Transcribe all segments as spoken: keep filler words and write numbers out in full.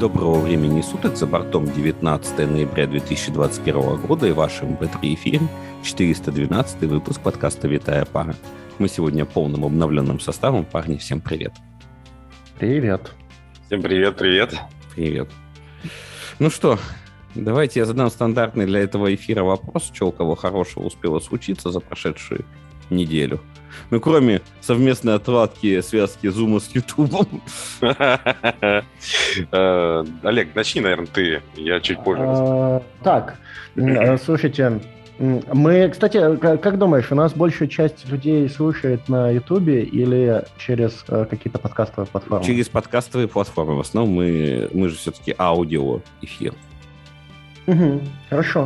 Доброго времени суток, за бортом девятнадцатое ноября две тысячи двадцать первого года и ваш эм пэ три эфир, четыреста двенадцатый выпуск подкаста «Витая пара». Мы сегодня полным обновленным составом. Парни, всем привет. Привет. Всем привет, привет. Привет. Ну что, давайте я задам стандартный для этого эфира вопрос, что у кого хорошего успело случиться за прошедшую неделю. Ну, кроме совместной отладки связки Зума с Ютубом. Олег, начни, наверное, ты. Я чуть позже. Так, слушайте, мы, кстати, как думаешь, у нас большая часть людей слушает на Ютубе или через какие-то подкастовые платформы? Через подкастовые платформы. В основном мы, мы же все-таки аудиоэфир. Угу, хорошо.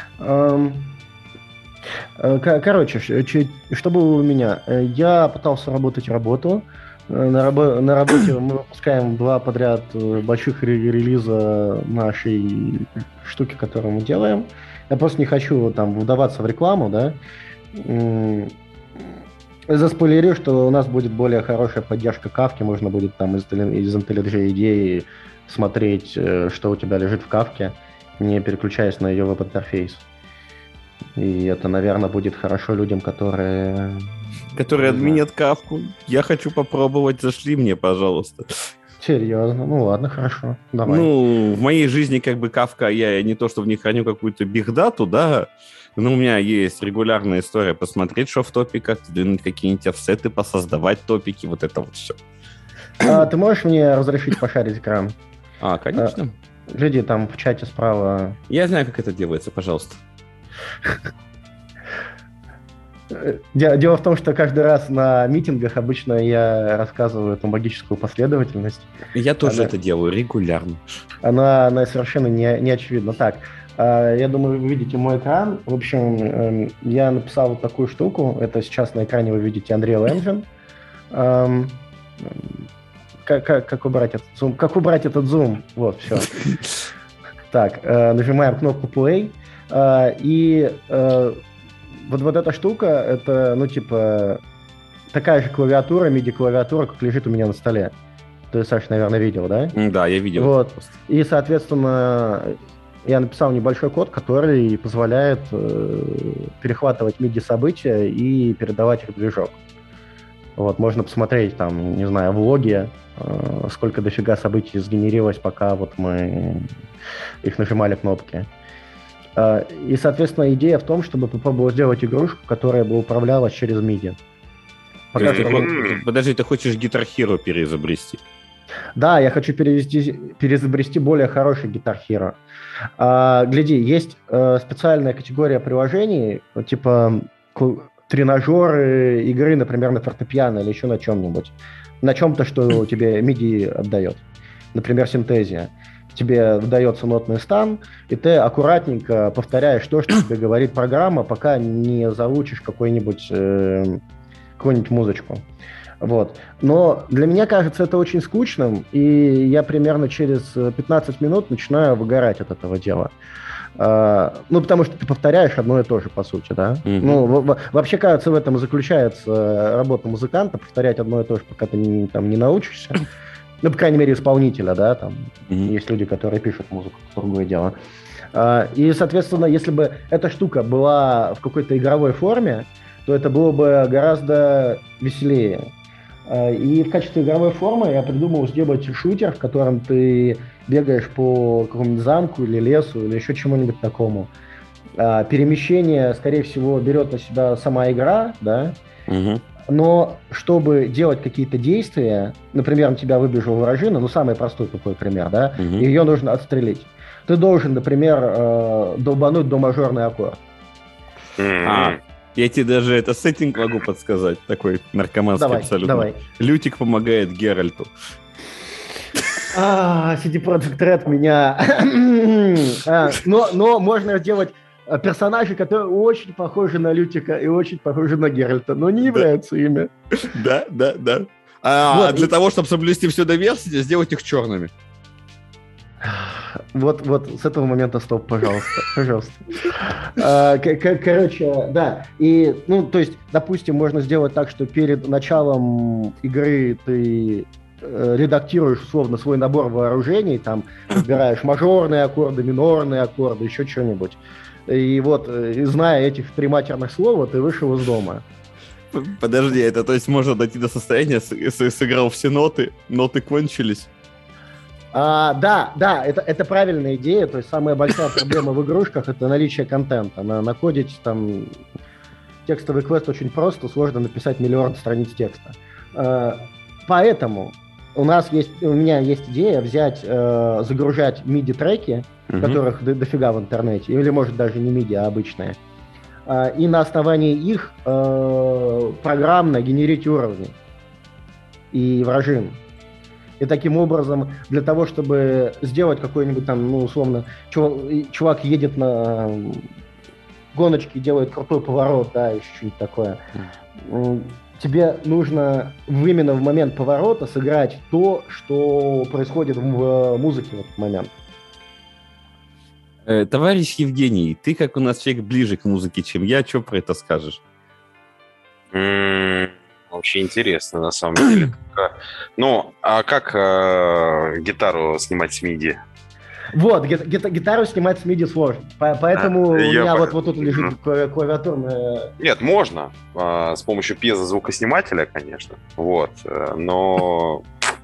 Короче, что было у меня? Я пытался работать работу. На, рабо- на работе мы выпускаем два подряд больших релиза нашей штуки, которую мы делаем. Я просто не хочу там вдаваться в рекламу, да. Заспойлерю, что у нас будет более хорошая поддержка Kafka. Можно будет там из, из IntelliJ идеи смотреть, что у тебя лежит в Kafka, не переключаясь на ее веб-интерфейс. И это, наверное, будет хорошо людям, которые... Которые админят Кавку. Я хочу попробовать. Зашли мне, пожалуйста. Серьезно? Ну ладно, хорошо. Давай. Ну, в моей жизни как бы Кавка, я не то, что в ней храню какую-то бигдату, да, но у меня есть регулярная история посмотреть, что в топиках, сдвинуть какие-нибудь офсеты, посоздавать топики, вот это вот все. А, ты можешь мне разрешить пошарить экран? А, конечно. А, люди там в чате справа... Я знаю, как это делается, пожалуйста. Дело в том, что каждый раз на митингах обычно я рассказываю эту магическую последовательность. Я тоже она, это делаю регулярно. Она, она совершенно не, не очевидна. Так, я думаю, вы видите мой экран. В общем, я написал вот такую штуку. Это сейчас на экране вы видите Unreal Engine. Как, как, как убрать этот зум? Как убрать этот зум? Вот, все. Так, нажимаем кнопку Play. И Вот, вот эта штука, это, ну, типа, такая же клавиатура, миди-клавиатура, как лежит у меня на столе. Ты, Саша, наверное, видел, да? Да, я видел. Вот. И, соответственно, я написал небольшой код, который позволяет э, перехватывать миди-события и передавать их в движок. Вот, можно посмотреть, там, не знаю, в логе, э, сколько дофига событий сгенерилось, пока вот мы их нажимали кнопки. И, соответственно, идея в том, чтобы попробовать сделать игрушку, которая бы управлялась через миди. Пока ты, что... Подожди, ты хочешь Guitar Hero переизобрести? Да, я хочу перевести, переизобрести более хороший Guitar Hero. А, гляди, есть а, специальная категория приложений, типа тренажеры игры, например, на фортепиано или еще на чем-нибудь. На чем-то, что тебе миди отдает. Например, Synthesia. Тебе выдается нотный стан, и ты аккуратненько повторяешь то, что тебе говорит программа, пока не заучишь какой-нибудь, э, какую-нибудь музычку. Вот. Но для меня кажется это очень скучным, и я примерно через пятнадцать минут начинаю выгорать от этого дела. Uh, ну, потому что ты повторяешь одно и то же, по сути, да? Mm-hmm. Ну, в- в- вообще, кажется, в этом и заключается работа музыканта, повторять одно и то же, пока ты не, там, не научишься. Ну, по крайней мере, исполнителя, да, там mm-hmm. есть люди, которые пишут музыку, другое дело. А, и, соответственно, если бы эта штука была в какой-то игровой форме, то это было бы гораздо веселее. А, и в качестве игровой формы я придумал сделать шутер, в котором ты бегаешь по какому-нибудь замку или лесу, или еще чему-нибудь такому. А, перемещение, скорее всего, берет на себя сама игра, да, mm-hmm. Но чтобы делать какие-то действия, например, на тебя выбежала вражина, ну, самый простой тупой пример, да, uh-huh. ее нужно отстрелить. Ты должен, например, э, долбануть до мажорный аккорд. Uh-huh. А, я тебе даже это сеттинг могу подсказать, такой наркоманский давай, абсолютно. Давай. Лютик помогает Геральту. А, си ди Projekt Red меня... но, но можно сделать... персонажи, которые очень похожи на Лютика и очень похожи на Геральта, но не являются да. ими. Да, да, да. А вот, для и... того, чтобы соблюсти все доверие, сделать их черными. Вот, вот с этого момента стоп, пожалуйста, пожалуйста. А, к- к- короче, да. И, ну, то есть, допустим, можно сделать так, что перед началом игры ты редактируешь, условно, свой набор вооружений, там, выбираешь мажорные аккорды, минорные аккорды, еще что-нибудь. И вот, и зная этих три матерных слова, ты вышел из дома. Подожди, это то есть можно дойти до состояния, сыграл все ноты, ноты кончились? А, да, да, это, это правильная идея. То есть самая большая проблема в игрушках — это наличие контента. На, накодить там текстовый квест очень просто, сложно написать миллион страниц текста. А, поэтому у нас есть, у меня есть идея взять, э, загружать миди-треки, угу. которых до, дофига в интернете, или, может, даже не миди, а обычные, э, и на основании их э, программно генерить уровни и вражин. И таким образом, для того, чтобы сделать какой-нибудь там, ну, условно, чувак, чувак едет на гоночке, делает крутой поворот, да, еще что-нибудь такое, mm. тебе нужно именно в момент поворота сыграть то, что происходит в музыке в этот момент. Э, товарищ Евгений, ты как у нас человек ближе к музыке, чем я, что про это скажешь? Mm, очень интересно, на самом деле. Ну, а как э, гитару снимать с миди? Вот, гит- гитару снимать с миди сложно, поэтому а, у меня по... вот, вот тут лежит ну. клавиатурная... Нет, можно, а, с помощью пьезозвукоснимателя, конечно, вот, но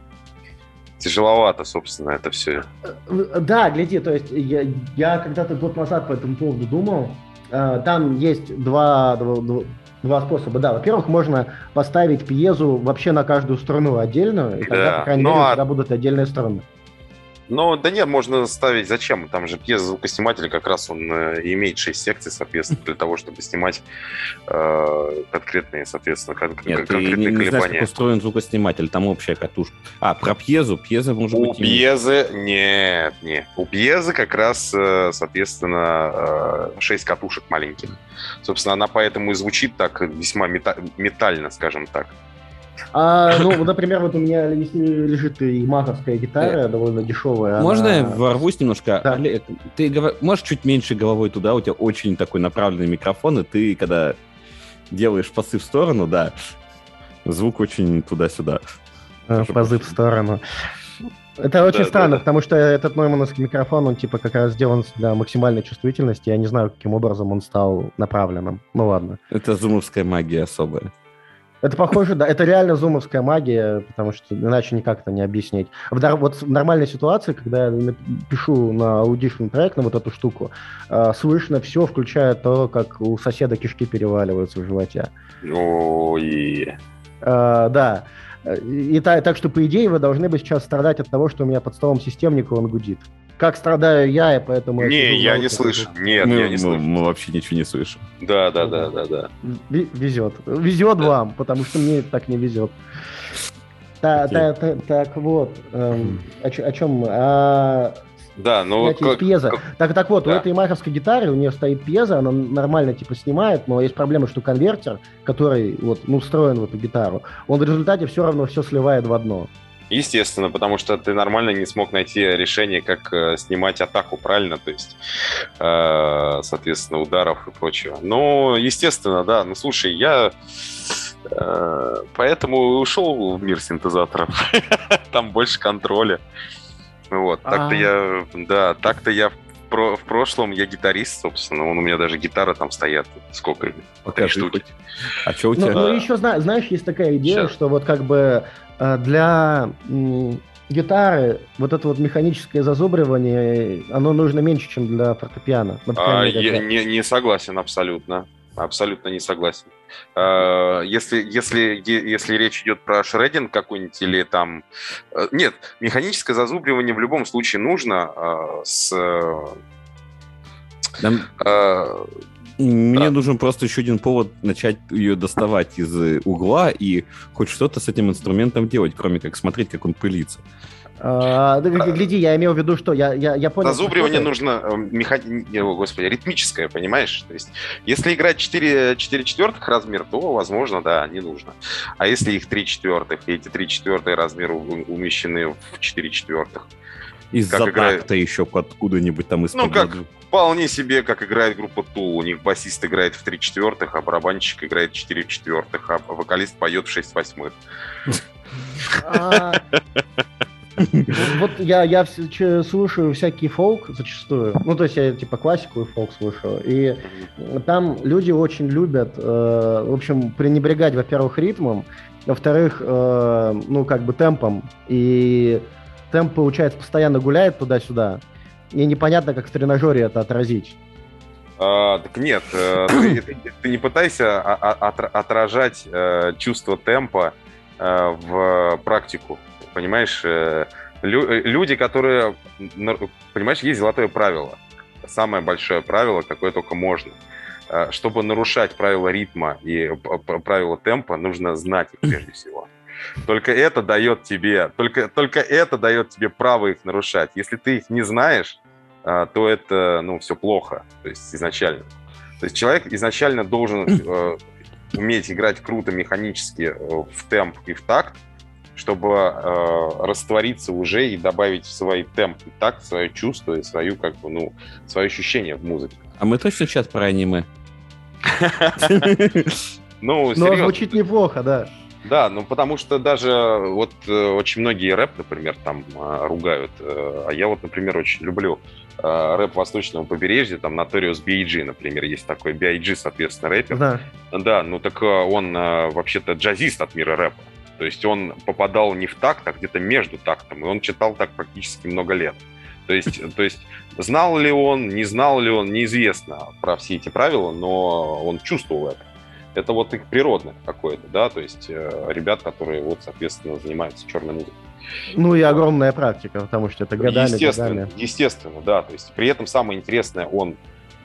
тяжеловато, собственно, это все. Да, гляди, то есть я, я когда-то год назад по этому поводу думал, там есть два, два, два способа, да, во-первых, можно поставить пьезу вообще на каждую струну отдельную, и тогда, да. по крайней мере, а... у тебя будут отдельные струны. Ну, да нет, можно ставить, зачем? Там же пьезозвукосниматель как раз он э, имеет шесть секций, соответственно, для того, чтобы снимать э, конкретные, соответственно, кон- нет, конкретные ты не, колебания. Не знаешь, как устроен звукосниматель, там общая катушка. А, про пьезу? Пьеза может У быть... У пьезы... Нет, нет. У пьезы как раз, соответственно, шесть катушек маленьких. Собственно, она поэтому и звучит так весьма мета- метально, скажем так. А, ну, например, вот у меня лежит и маковская гитара, довольно дешевая. Можно она... я ворвусь немножко? Да. Олег, ты говор... можешь чуть меньше головой туда, у тебя очень такой направленный микрофон, и ты, когда делаешь пасы в сторону, да, звук очень туда-сюда. А, пазы в сторону. Это очень да, странно, да, да. потому что этот ноймановский микрофон, он типа как раз сделан для максимальной чувствительности. Я не знаю, каким образом он стал направленным. Ну ладно. Это зумовская магия особая. Это похоже, да, это реально зумовская магия, потому что иначе никак это не объяснить. В, вот в нормальной ситуации, когда я пишу на Audition трек, на вот эту штуку, э, слышно все, включая то, как у соседа кишки переваливаются в животе. Ой. Э, да. И, и так, так что, по идее, вы должны бы сейчас страдать от того, что у меня под столом системник, и он гудит. Как страдаю я, и поэтому... Не, я, я не слышу. Нет, мы, я не мы, слышу. Мы вообще ничего не слышим. Да, да, да, да, да. Везет. Везет да. вам, потому что мне так не везет. Так, okay. так, так, так вот. Эм, о, о чем? А, да, ну вот... Как, пьеза. Как... Так, так вот, да. у этой маховской гитары, у нее стоит пьеза, она нормально типа снимает, но есть проблема, что конвертер, который вот, ну, встроен в эту гитару, он в результате все равно все сливает в одно. Естественно, потому что ты нормально не смог найти решение, как э, снимать атаку, правильно? То есть, э, соответственно, ударов и прочего. Ну, естественно, да. Ну, слушай, я э, поэтому ушел в мир синтезаторов. Там больше контроля. Вот. Так-то я, да, так-то я в, про, в прошлом я гитарист, собственно. Вон у меня даже гитары там стоят. Сколько? Три штуки. А что у тебя? Ну, ну еще, знаешь, есть такая идея, что вот как бы для м, гитары вот это вот механическое зазубривание, оно нужно меньше, чем для фортепиано. А, я не, не согласен абсолютно. Абсолютно не согласен. А, если, если, если речь идет про шреддинг какой-нибудь или там... Нет, механическое зазубривание в любом случае нужно а, с... Там... А, Мне да. нужен просто еще один повод начать ее доставать из угла и хоть что-то с этим инструментом делать, кроме как смотреть, как он пылится. А, да, гляди, я имел в виду, что я, я, я понял... Зазубривание нужно меха... О, господи, ритмическое, понимаешь? То есть, если играть четыре четвертых размер, то, возможно, да, не нужно. А если их три четвертых, и эти три четвертых размера умещены в четыре четвертых? Из-за такта играет... еще откуда-нибудь там из-под... Ну, как вполне себе, как играет группа Tool. У них басист играет в три четвертых, а барабанщик играет в четыре четвертых, а вокалист поет в шесть восьмых. А, Вот я, я вс- слушаю всякий фолк зачастую. Ну, то есть я типа классику и фолк слушаю. И там люди очень любят, э, в общем, пренебрегать, во-первых, ритмом, во-вторых, э, ну, как бы темпом. И темп, получается, постоянно гуляет туда-сюда. И непонятно, как в тренажере это отразить. А, так нет, э, ты, ты- ты не пытайся а- а- отра- отражать э, чувство темпа э, в практику. Понимаешь, э, лю- э, люди, которые, на- понимаешь, есть золотое правило. Самое большое правило, какое только можно. Э, Чтобы нарушать правила ритма и п- п- правила темпа, нужно знать их прежде всего. Только это дает тебе, только, только это дает тебе право их нарушать. Если ты их не знаешь, а, то это, ну, все плохо, то есть изначально. То есть человек изначально должен э, уметь играть круто механически э, в темп и в такт, чтобы э, раствориться уже и добавить в свой темп и такт свое чувство и свою, как бы, ну, свое ощущение в музыке. А мы точно сейчас про аниме? Ну, Но серьезно. звучит неплохо, да. Да, ну потому что даже вот э, очень многие рэп, например, там э, ругают, э, а я вот, например, очень люблю э, рэп Восточного побережья, там Notorious би ай джи, например, есть такой би ай джи, соответственно, рэпер. Да. Да, ну так э, он э, вообще-то джазист от мира рэпа, то есть он попадал не в такт, а где-то между тактом, и он читал так практически много лет. То есть, то есть знал ли он, не знал ли он, неизвестно про все эти правила, но он чувствовал это. Это вот их природное какое-то, да, то есть э, ребят, которые вот, соответственно, занимаются черной музыкой. Ну и огромная практика, потому что это годами, естественно, годами. естественно, да, то есть при этом самое интересное, он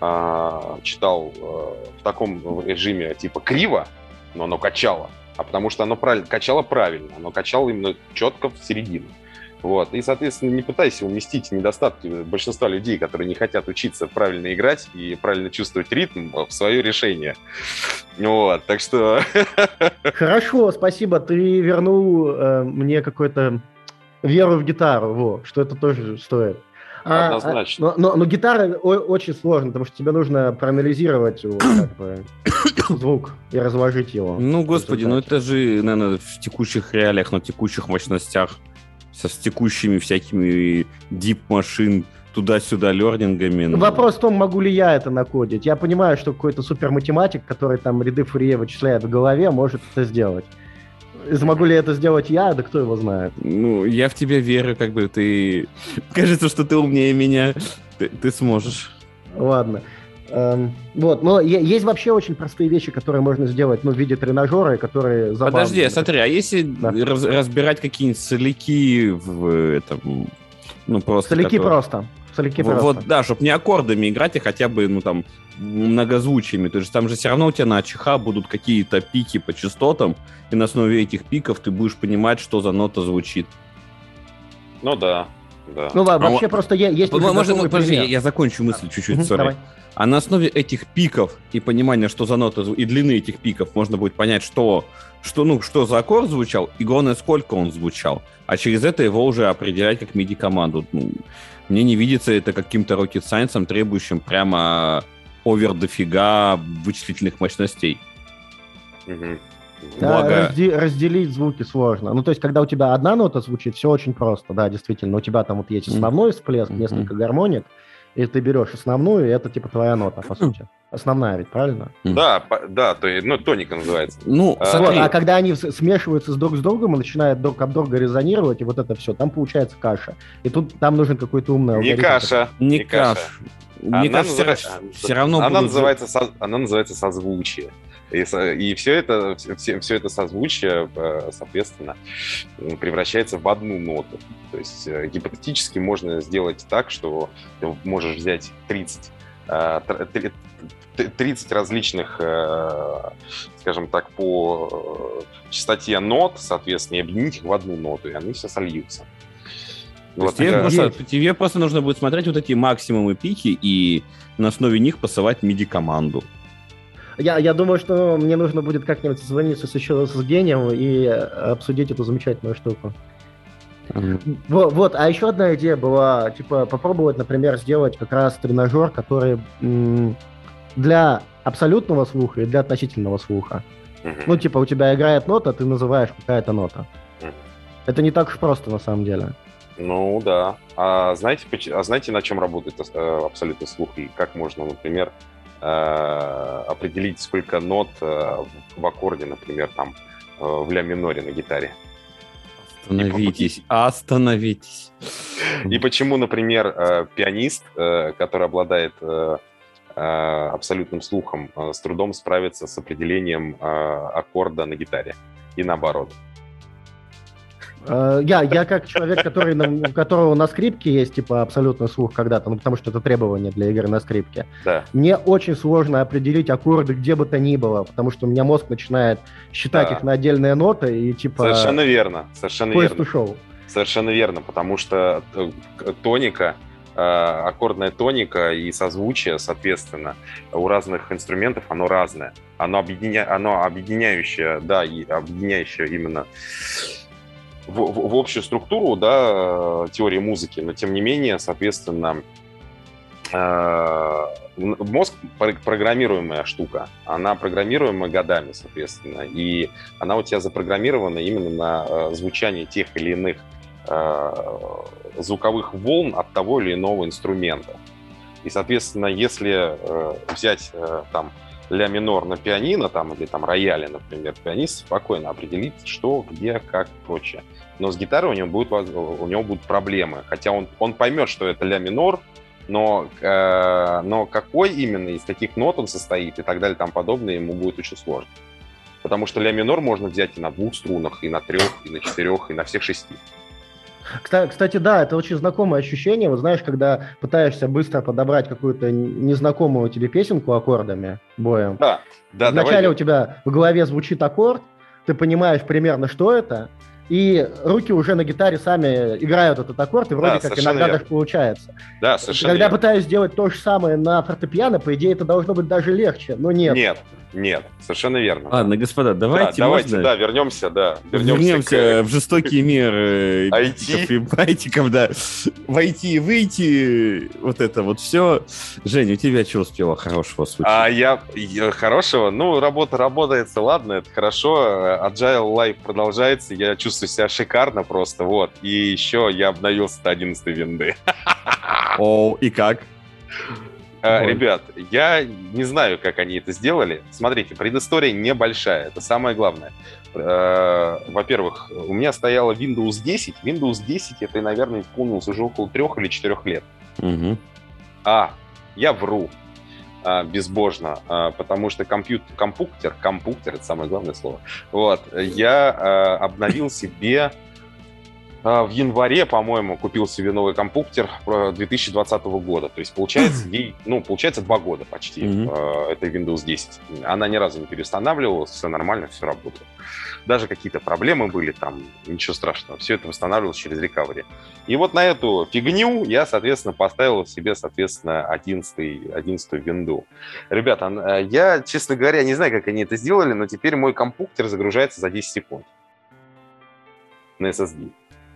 а, читал а, в таком режиме типа криво, но оно качало, а потому что оно правильно, качало правильно, оно качало именно четко в середину. Вот. И, соответственно, не пытайся уместить недостатки большинства людей, которые не хотят учиться правильно играть и правильно чувствовать ритм, в свое решение. Вот, так что... Хорошо, спасибо. Ты вернул э, мне какую-то веру в гитару, во, что это тоже стоит. А, Однозначно. а, но, но, но гитара о- очень сложно, потому что тебе нужно проанализировать его, как бы, звук и разложить его. Ну, господи, ну это же, наверное, в текущих реалиях, на текущих мощностях, со с текущими всякими дип-машин, туда-сюда лернингами. Ну. Вопрос в том, могу ли я это накодить. Я понимаю, что какой-то суперматематик, который там ряды Фурье вычисляет в голове, может это сделать. Смогу ли это сделать я? Да кто его знает. Ну, я в тебя верю, как бы ты... Кажется, что ты умнее меня. Ты, ты сможешь. Ладно. Эм, вот, но е- есть вообще очень простые вещи, которые можно сделать, ну, в виде тренажера, и которые забавные. Подожди, смотри, а если Да. раз- разбирать какие-нибудь соляки в этом... Ну, просто... Соляки которые- просто. Соляки Вот, просто. да, чтобы не аккордами играть, а хотя бы, ну, там, многозвучиями. То есть там же все равно у тебя на ЧХ будут какие-то пики по частотам, и на основе этих пиков ты будешь понимать, что за нота звучит. Ну да, да. Ну, ва- А вообще вот- просто е- есть... уже Можно, готовый подожди, я, пример. я закончу мысль чуть-чуть, Мгм, сори. давай. А на основе этих пиков и понимания, что за нота, зву- и длины этих пиков, можно будет понять, что, что, ну, что за аккорд звучал, и главное, сколько он звучал. А через это его уже определять как миди-команду. Ну, мне не видится это каким-то rocket science, требующим прямо овер дофига вычислительных мощностей. Мгм. Да, Благо- разде- разделить звуки сложно. Ну, то есть, когда у тебя одна нота звучит, все очень просто, да, действительно. У тебя там вот есть основной всплеск, Мгм. несколько гармоник, и ты берешь основную, и это типа твоя нота, по сути. Основная ведь, правильно? Да, по- да, то есть, ну, тоника называется. Ну, А, смотри, Вот, а когда они с- смешиваются с друг с другом и начинают друг об друга резонировать, и вот это все, там получается каша. И тут там нужен какой-то умный Не алгоритм. каша. не каш. Мне Она кажется, называется- все равно она будут- называется, со- она называется созвучие. И, со- и все это, все, все это созвучие, э, соответственно, м, превращается в одну ноту. То есть э, гипотетически можно сделать так, что ты можешь взять тридцать, э, тр- три- т- тридцать различных, э, скажем так, по э, частоте нот, соответственно, и объединить их в одну ноту, и они все сольются. То есть Вот тебе, это- просто, тебе просто нужно будет смотреть вот эти максимумы пики и на основе них посылать миди-команду. Я, я думаю, что мне нужно будет как-нибудь созвониться с еще с гением и э, обсудить эту замечательную штуку. Во- Вот, а еще одна идея была, типа, попробовать, например, сделать как раз тренажер, который м, для абсолютного слуха и для относительного слуха. Мгм. Ну, типа, у тебя играет нота, ты называешь какая-то нота. Мгм. Это не так уж просто на самом деле. Ну да. А знаете, а знаете, на чем работает абсолютный слух и как можно, например, определить, сколько нот в аккорде, например, там в ля миноре на гитаре? Остановитесь, остановитесь. И почему, например, пианист, который обладает абсолютным слухом, с трудом справится с определением аккорда на гитаре и наоборот? Я, я как человек, который, у которого на скрипке есть типа абсолютный слух когда-то, ну потому что это требование для игры на скрипке, да. Мне очень сложно определить аккорды где бы то ни было, потому что у меня мозг начинает считать да. их на отдельные ноты и типа... Совершенно верно, совершенно верно. Шоу. Совершенно верно, потому что тоника, аккордная тоника и созвучие, соответственно, у разных инструментов оно разное. Оно, объединя... оно объединяющее, да, и объединяющее именно... В, в, в общую структуру, да, теории музыки, но тем не менее, соответственно, э, мозг программируемая штука, она программируемая годами, соответственно, и она у тебя запрограммирована именно на э, звучание тех или иных э, звуковых волн от того или иного инструмента. И, соответственно, если э, взять э, там ля минор на пианино там, или там рояле, например, пианист спокойно определит, что, где, как и прочее. Но с гитарой у него, будет, у него будут проблемы. Хотя он, он поймет, что это ля минор, но, э, но какой именно, из каких нот он состоит и так далее и тому подобное, ему будет очень сложно. Потому что ля минор можно взять и на двух струнах, и на трех, и на четырех, и на всех шести. Кстати, да, это очень знакомое ощущение. Вот знаешь, когда пытаешься быстро подобрать какую-то незнакомую тебе песенку аккордами, боем. Да, да, Вначале давай. у тебя в голове звучит аккорд, ты понимаешь примерно, что это, и руки уже на гитаре сами играют этот аккорд, и вроде да, как иногда верно. даже получается. Да, совершенно Когда верно. пытаюсь сделать то же самое на фортепиано, по идее, это должно быть даже легче, но нет. Нет, нет, совершенно верно. Ладно, господа, давайте, да, давайте, можно... да, вернемся, да. Вернемся, вернемся к... в жестокий мир ай ти и байтиков, да. Войти и выйти, вот это вот все. Женя, у тебя что успело хорошего случиться? А я, я хорошего? Ну, работа работается, ладно, это хорошо. Agile Life продолжается, я чувствую себя шикарно просто, вот. И еще я обновил сто одиннадцать винды. О, и как? А, ребят, я не знаю, как они это сделали. Смотрите, предыстория небольшая, это самое главное. Во-первых, у меня стояла Windows десять. Windows десять, это, наверное, исполнилось уже около трех или четырех лет. Угу. А, я вру. Безбожно, потому что компьютер, компьютер, компьютер, это самое главное слово. Вот, я обновил себе в январе, по-моему, купил себе новый компьютер две тысячи двадцатого года. То есть, получается, ей, ну, получается, два года почти mm-hmm. этой Windows десять. Она ни разу не переустанавливалась, все нормально, все работало. Даже какие-то проблемы были там, ничего страшного. Все это восстанавливалось через рекавери. И вот на эту фигню я, соответственно, поставил себе, соответственно, одиннадцатую винду. Ребята, я, честно говоря, не знаю, как они это сделали, но теперь мой компьютер загружается за десять секунд на эс эс ди.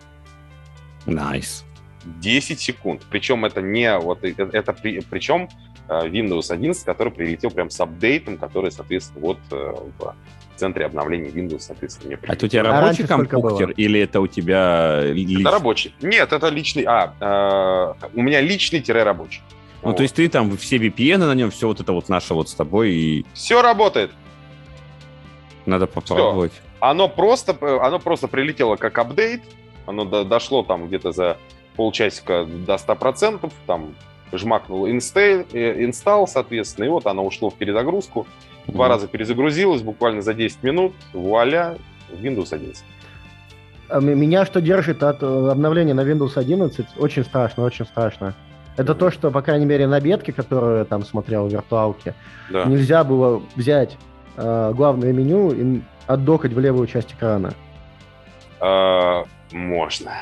Nice. десять секунд. Причем это не вот это, это при, причем Windows одиннадцать, который прилетел прям с апдейтом, который, соответственно, вот в центре обновления Windows, соответственно, мне прилетел. А это у тебя рабочий а компьютер или это у тебя личный? Это рабочий. Нет, это личный. А, э, у меня личный-рабочий. Ну, вот. То есть ты там все ви пи эн на нем, все вот это вот наше вот с тобой и... Все работает. Надо попробовать. Все. Оно просто, оно просто прилетело как апдейт. Оно до, дошло там где-то за полчасика до ста процентов, там жмакнул инсталл, инсталл, соответственно, и вот оно ушло в перезагрузку. Mm-hmm. Два раза перезагрузилось, буквально за десять минут, вуаля, Windows одиннадцать. Меня что держит от обновления на Windows одиннадцать? Очень страшно, очень страшно. Это mm-hmm. то, что, по крайней мере, на бетке, которую я там смотрел в виртуалке, да. нельзя было взять э, главное меню и отдокать в левую часть экрана. Uh... Можно.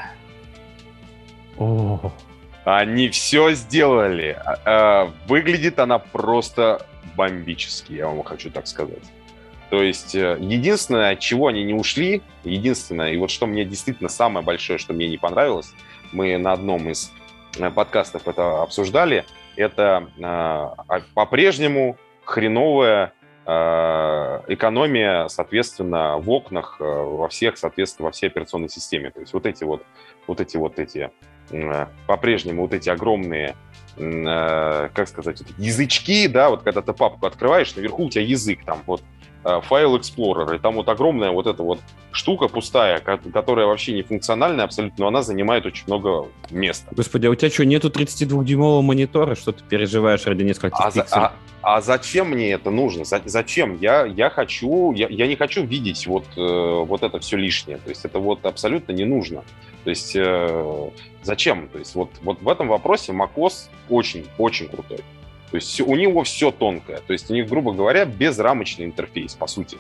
О. Они все сделали. Выглядит она просто бомбически, я вам хочу так сказать. То есть единственное, от чего они не ушли, единственное, и вот что мне действительно самое большое, что мне не понравилось, мы на одном из подкастов это обсуждали, это по-прежнему хреновая экономия, соответственно, в окнах, во всех, соответственно, во всей операционной системе. То есть вот эти вот, вот эти вот эти, по-прежнему вот эти огромные, как сказать, язычки, да, вот когда ты папку открываешь, наверху у тебя язык, там вот файл Explorer, и там вот огромная вот эта вот штука пустая, которая вообще не функциональная абсолютно, но она занимает очень много места. Господи, а у тебя что, нету тридцатидвухдюймового монитора? Что ты переживаешь ради нескольких а пикселей? За, а, а зачем мне это нужно? За, зачем? Я, я хочу, я, я не хочу видеть вот, э, вот это все лишнее. То есть это вот абсолютно не нужно. То есть э, зачем? То есть вот, вот в этом вопросе macOS очень-очень крутой. То есть у него все тонкое. То есть у них, грубо говоря, безрамочный интерфейс, по сути.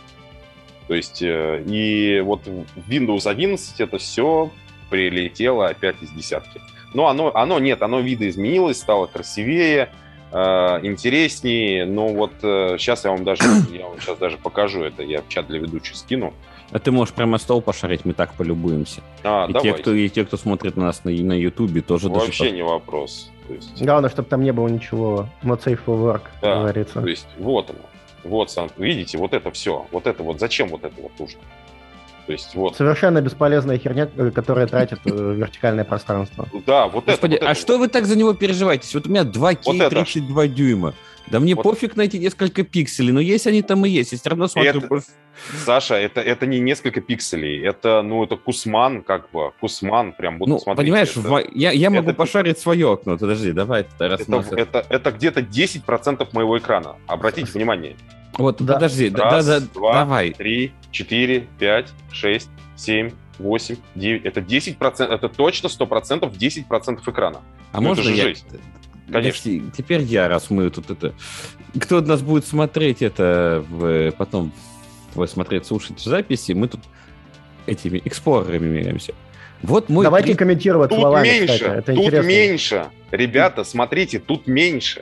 То есть э, и вот в Windows одиннадцать это все прилетело опять из десятки. Но оно, оно нет, оно видоизменилось, стало красивее, э, интереснее. Но вот э, сейчас я вам даже я вам сейчас даже покажу это. Я в чат для ведущих скину. А ты можешь прямо стол пошарить, мы так полюбуемся. А, и, давайте. те, кто, и те, кто смотрит нас на, на YouTube, тоже... Вообще даже... не вопрос. То есть... Главное, чтобы там не было ничего not safe for work, да, говорится. То есть вот оно. Вот, видите, вот это все. Вот это вот. Зачем вот это вот нужно? То есть вот. Совершенно бесполезная херня, которая тратит вертикальное пространство. Да, вот это. Господи, а что вы так за него переживаете? Вот у меня два кей тридцать два дюйма. Да мне пофиг на эти несколько пикселей, но есть они там и есть. Я все равно смотрю... Саша, это, это не несколько пикселей, это, ну, это Кусман, как бы, Кусман, прям, вот, ну, смотрите. понимаешь, это, в... я, я могу это, пошарить свое окно, подожди, давай. Это, это, это где-то десять процентов моего экрана, обратите внимание. Вот, да. подожди, Раз, да, да, два, давай. три, четыре, пять, шесть, семь, восемь, девять, это десять процентов, это точно сто процентов десять процентов экрана. А ну, можно это же я... жесть. Конечно. Подожди, теперь я, раз мы тут это... Кто от нас будет смотреть это в... потом... смотреть, слушать записи, мы тут этими эксплорерами меряемся. Вот мой... Давайте комментировать тут словами, меньше, кстати. Это тут интересно. меньше. Ребята, смотрите, тут меньше.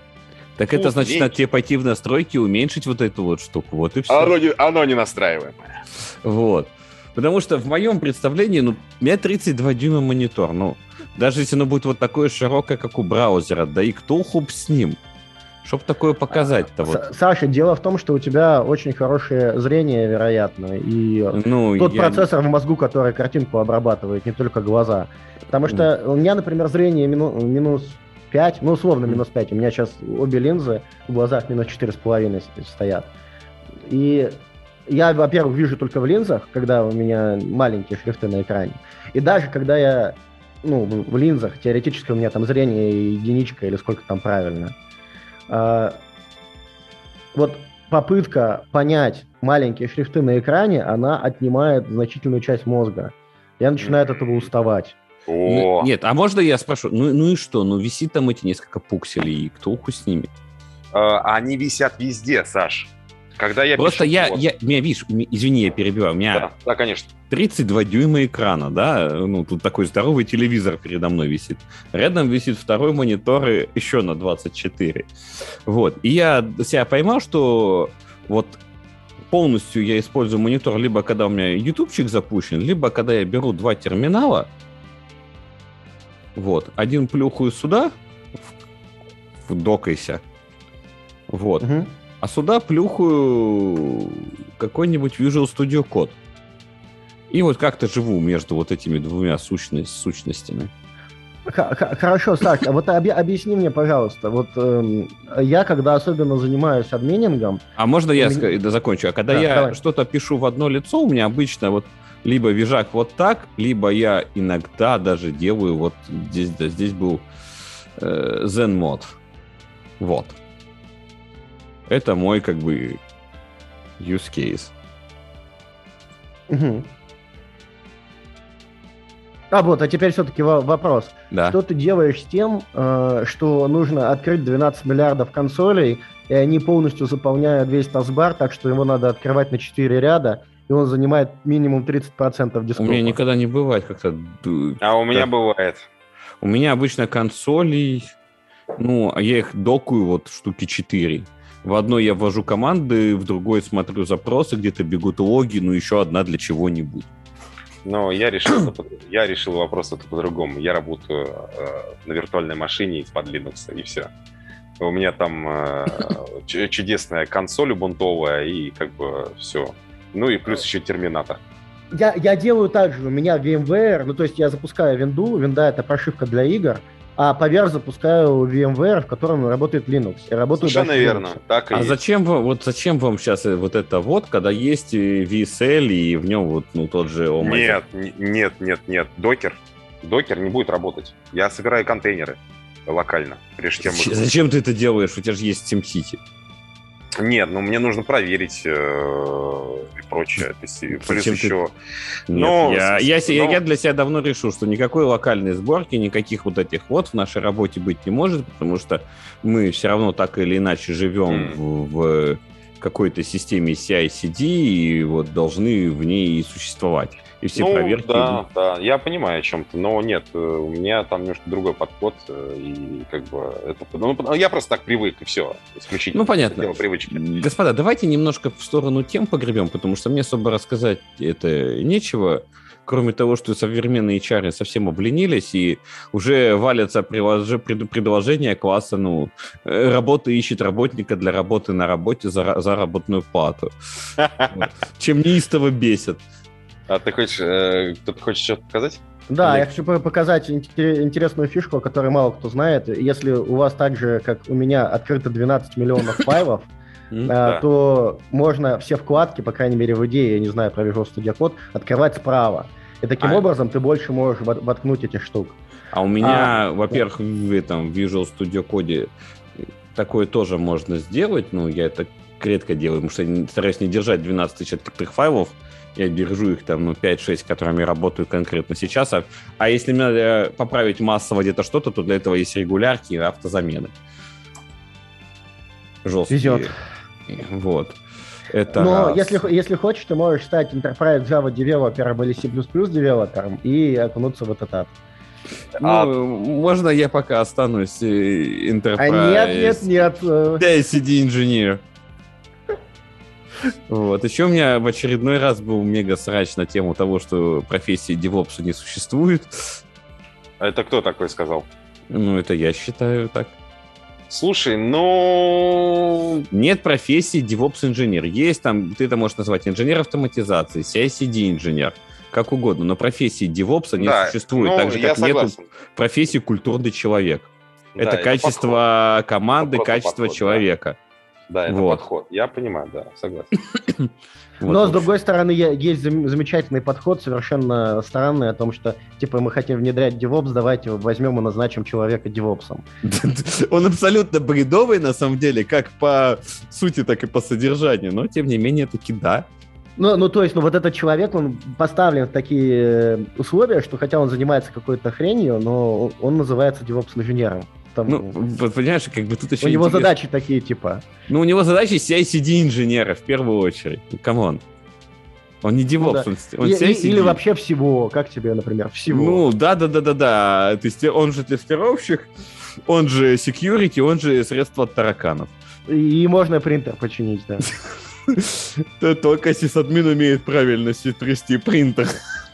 Так тут это значит, меньше. надо тебе пойти в настройки и уменьшить вот эту вот штуку. Вот и все. Оно не, оно не настраиваемое. Вот. Потому что в моем представлении, ну, у меня тридцать два дюйма монитор. Ну, даже если оно будет вот такое широкое, как у браузера, да и кто хуп с ним? Чтоб такое показать-то вот. Саша, дело в том, что у тебя очень хорошее зрение, вероятно, и ну, тот я... процессор в мозгу, который картинку обрабатывает, не только глаза. Потому что mm. у меня, например, зрение мину... минус пять, ну, условно минус пять. У меня сейчас обе линзы в глазах минус четыре с половиной стоят. И я, во-первых, вижу только в линзах, когда у меня маленькие шрифты на экране. И даже когда я, ну, в линзах, теоретически у меня там зрение единичка или сколько там правильно. Uh, вот попытка понять маленькие шрифты на экране, она отнимает значительную часть мозга. Я начинаю от этого уставать. Ну, нет, а можно я спрошу? Ну, ну и что? Ну висит там эти несколько пукселей, и кто уху с ними? Uh, они висят везде, Саш. Когда я Просто пишу, я, вот. я, меня, видишь, извини, я перебиваю, у меня да, да, конечно. тридцать два дюйма экрана, да, ну, тут такой здоровый телевизор передо мной висит. Рядом висит второй монитор еще на двадцать четыре. Вот, и я себя поймал, что вот полностью я использую монитор либо когда у меня ютубчик запущен, либо когда я беру два терминала, вот, один плюхаю сюда, в, в докайся, вот, угу. А сюда плюхаю какой-нибудь Visual Studio Code. И вот как-то живу между вот этими двумя сущность, сущностями. Хорошо, Саш, а вот объясни мне, пожалуйста, вот э, я, когда особенно занимаюсь админингом... А можно я меня... закончу? А когда да, я давай. что-то пишу в одно лицо, у меня обычно вот либо вижак вот так, либо я иногда даже делаю вот здесь, да, здесь был э, Zen мод. Вот. Это мой, как бы, use case. Угу. А вот, а теперь все-таки вопрос. Да. Что ты делаешь с тем, что нужно открыть двенадцать миллиардов консолей, и они полностью заполняют весь таскбар, так что его надо открывать на четыре ряда, и он занимает минимум тридцать процентов десктопа? У меня никогда не бывает как-то... А у меня как... бывает. У меня обычно консолей, ну, а я их докую вот штуки четыре. В одной я ввожу команды, в другой смотрю запросы, где-то бегут логи, ну, еще одна для чего-нибудь. Но я решил, я решил вопрос это по-другому. Я работаю э, на виртуальной машине из-под Linux, и все. У меня там э, чудесная консоль убунтовая и как бы все. Ну и плюс еще терминатор. Я, я делаю так же, у меня VMware, ну то есть я запускаю винду, винда это прошивка для игр, а поверх запускаю VMware, в котором работает Linux. И работаю Совершенно верно, Linux. так и А есть. зачем вам, вот зачем вам сейчас вот это вот, когда есть ви эс эл и в нем вот ну тот же ОМАЗ? Нет, н- нет, нет, нет, докер. Докер не будет работать. Я собираю контейнеры локально, прежде чем... Зачем, зачем ты это делаешь? У тебя же есть SimCity. Нет, ну мне нужно проверить э, и прочее. То есть, и плюс Зачем еще... ты- Нет, Но- я, я, се- но- я для себя давно решил, что никакой локальной сборки, никаких вот этих вот в нашей работе быть не может, потому что мы все равно так или иначе живем М. в, в какой-то системе си ай си ди и вот должны в ней и существовать. И все ну, проверки да, идут. да, я понимаю о чем-то, но нет, э, у меня там немножко другой подход, э, и как бы это... Ну, я просто так привык, и все, исключительно. Ну, понятно. Дело привычки. Господа, давайте немножко в сторону тем погребем, потому что мне особо рассказать это нечего, кроме того, что современные эйч ар совсем обленились и уже валятся прилож- пред- предложения класса, ну, э, работа ищет работника для работы на работе за ра- заработную плату. Вот. Чем неистово бесит. А ты хочешь, э, кто-то хочет что-то показать? Да, Олег. я хочу по- показать интер- интересную фишку, о которой мало кто знает. Если у вас так же, как у меня, открыто двенадцать миллионов файлов, М? а, то можно все вкладки, по крайней мере в идее, я не знаю про Visual Studio Code, открывать справа. И таким А. образом ты больше можешь вот- воткнуть этих штук. А у меня, А, во-первых, в этом в Visual Studio Code такое тоже можно сделать, но я это редко делаю, потому что я не- стараюсь не держать двенадцать тысяч открытых файлов, я держу их там, ну, пять-шесть, которыми работаю конкретно сейчас, а, а если мне надо поправить массово где-то что-то, то для этого есть регулярки и автозамены. Жесткие. Везет. Вот. Это Но раз. если, если хочешь, ты можешь стать Enterprise Java девелопером или C++ девелопером и окунуться в этот ад. Ну, А- можно я пока останусь э, Enterprise? А нет, нет, нет. э, Да, си ди-инженер. Вот. Еще у меня в очередной раз был мега срач на тему того, что профессии девопса не существует. А это кто такой сказал? Ну, это я считаю так. Слушай, ну... Нет профессии DevOps-инженер. Есть там, ты это можешь назвать инженер автоматизации, си ай си ди-инженер, как угодно, но профессии DevOps не Да, существует, ну, так же, я как нету согласен. профессии культурный человек. Да, это качество команды, Это просто качество подход, да. человека. Да, это Вот. подход. Я понимаю, да, согласен. Вот, Но, в с общем. другой стороны, я- есть зам- замечательный подход, совершенно странный, о том, что, типа, мы хотим внедрять DevOps, давайте возьмем и назначим человека DevOps'ом. Он абсолютно бредовый, на самом деле, как по сути, так и по содержанию, но, тем не менее, таки да. Ну, ну, то есть, ну, вот этот человек, он поставлен в такие э, условия, что хотя он занимается какой-то хренью, но он, он называется DevOps-инженером. Там, Ну, вот понимаешь, как бы тут еще у него интересно. задачи такие, типа... Ну, у него задачи си ай си ди-инженера, в первую очередь. Камон. Он не DevOps, Ну да. он, он И- си ай си ди. и- или вообще всего, как тебе, например, всего. Ну, да-да-да-да-да. Тести- Он же тестировщик, он же security, он же средство от тараканов. И можно принтер починить, да. То- Только сисадмин умеет правильно си- трясти принтер.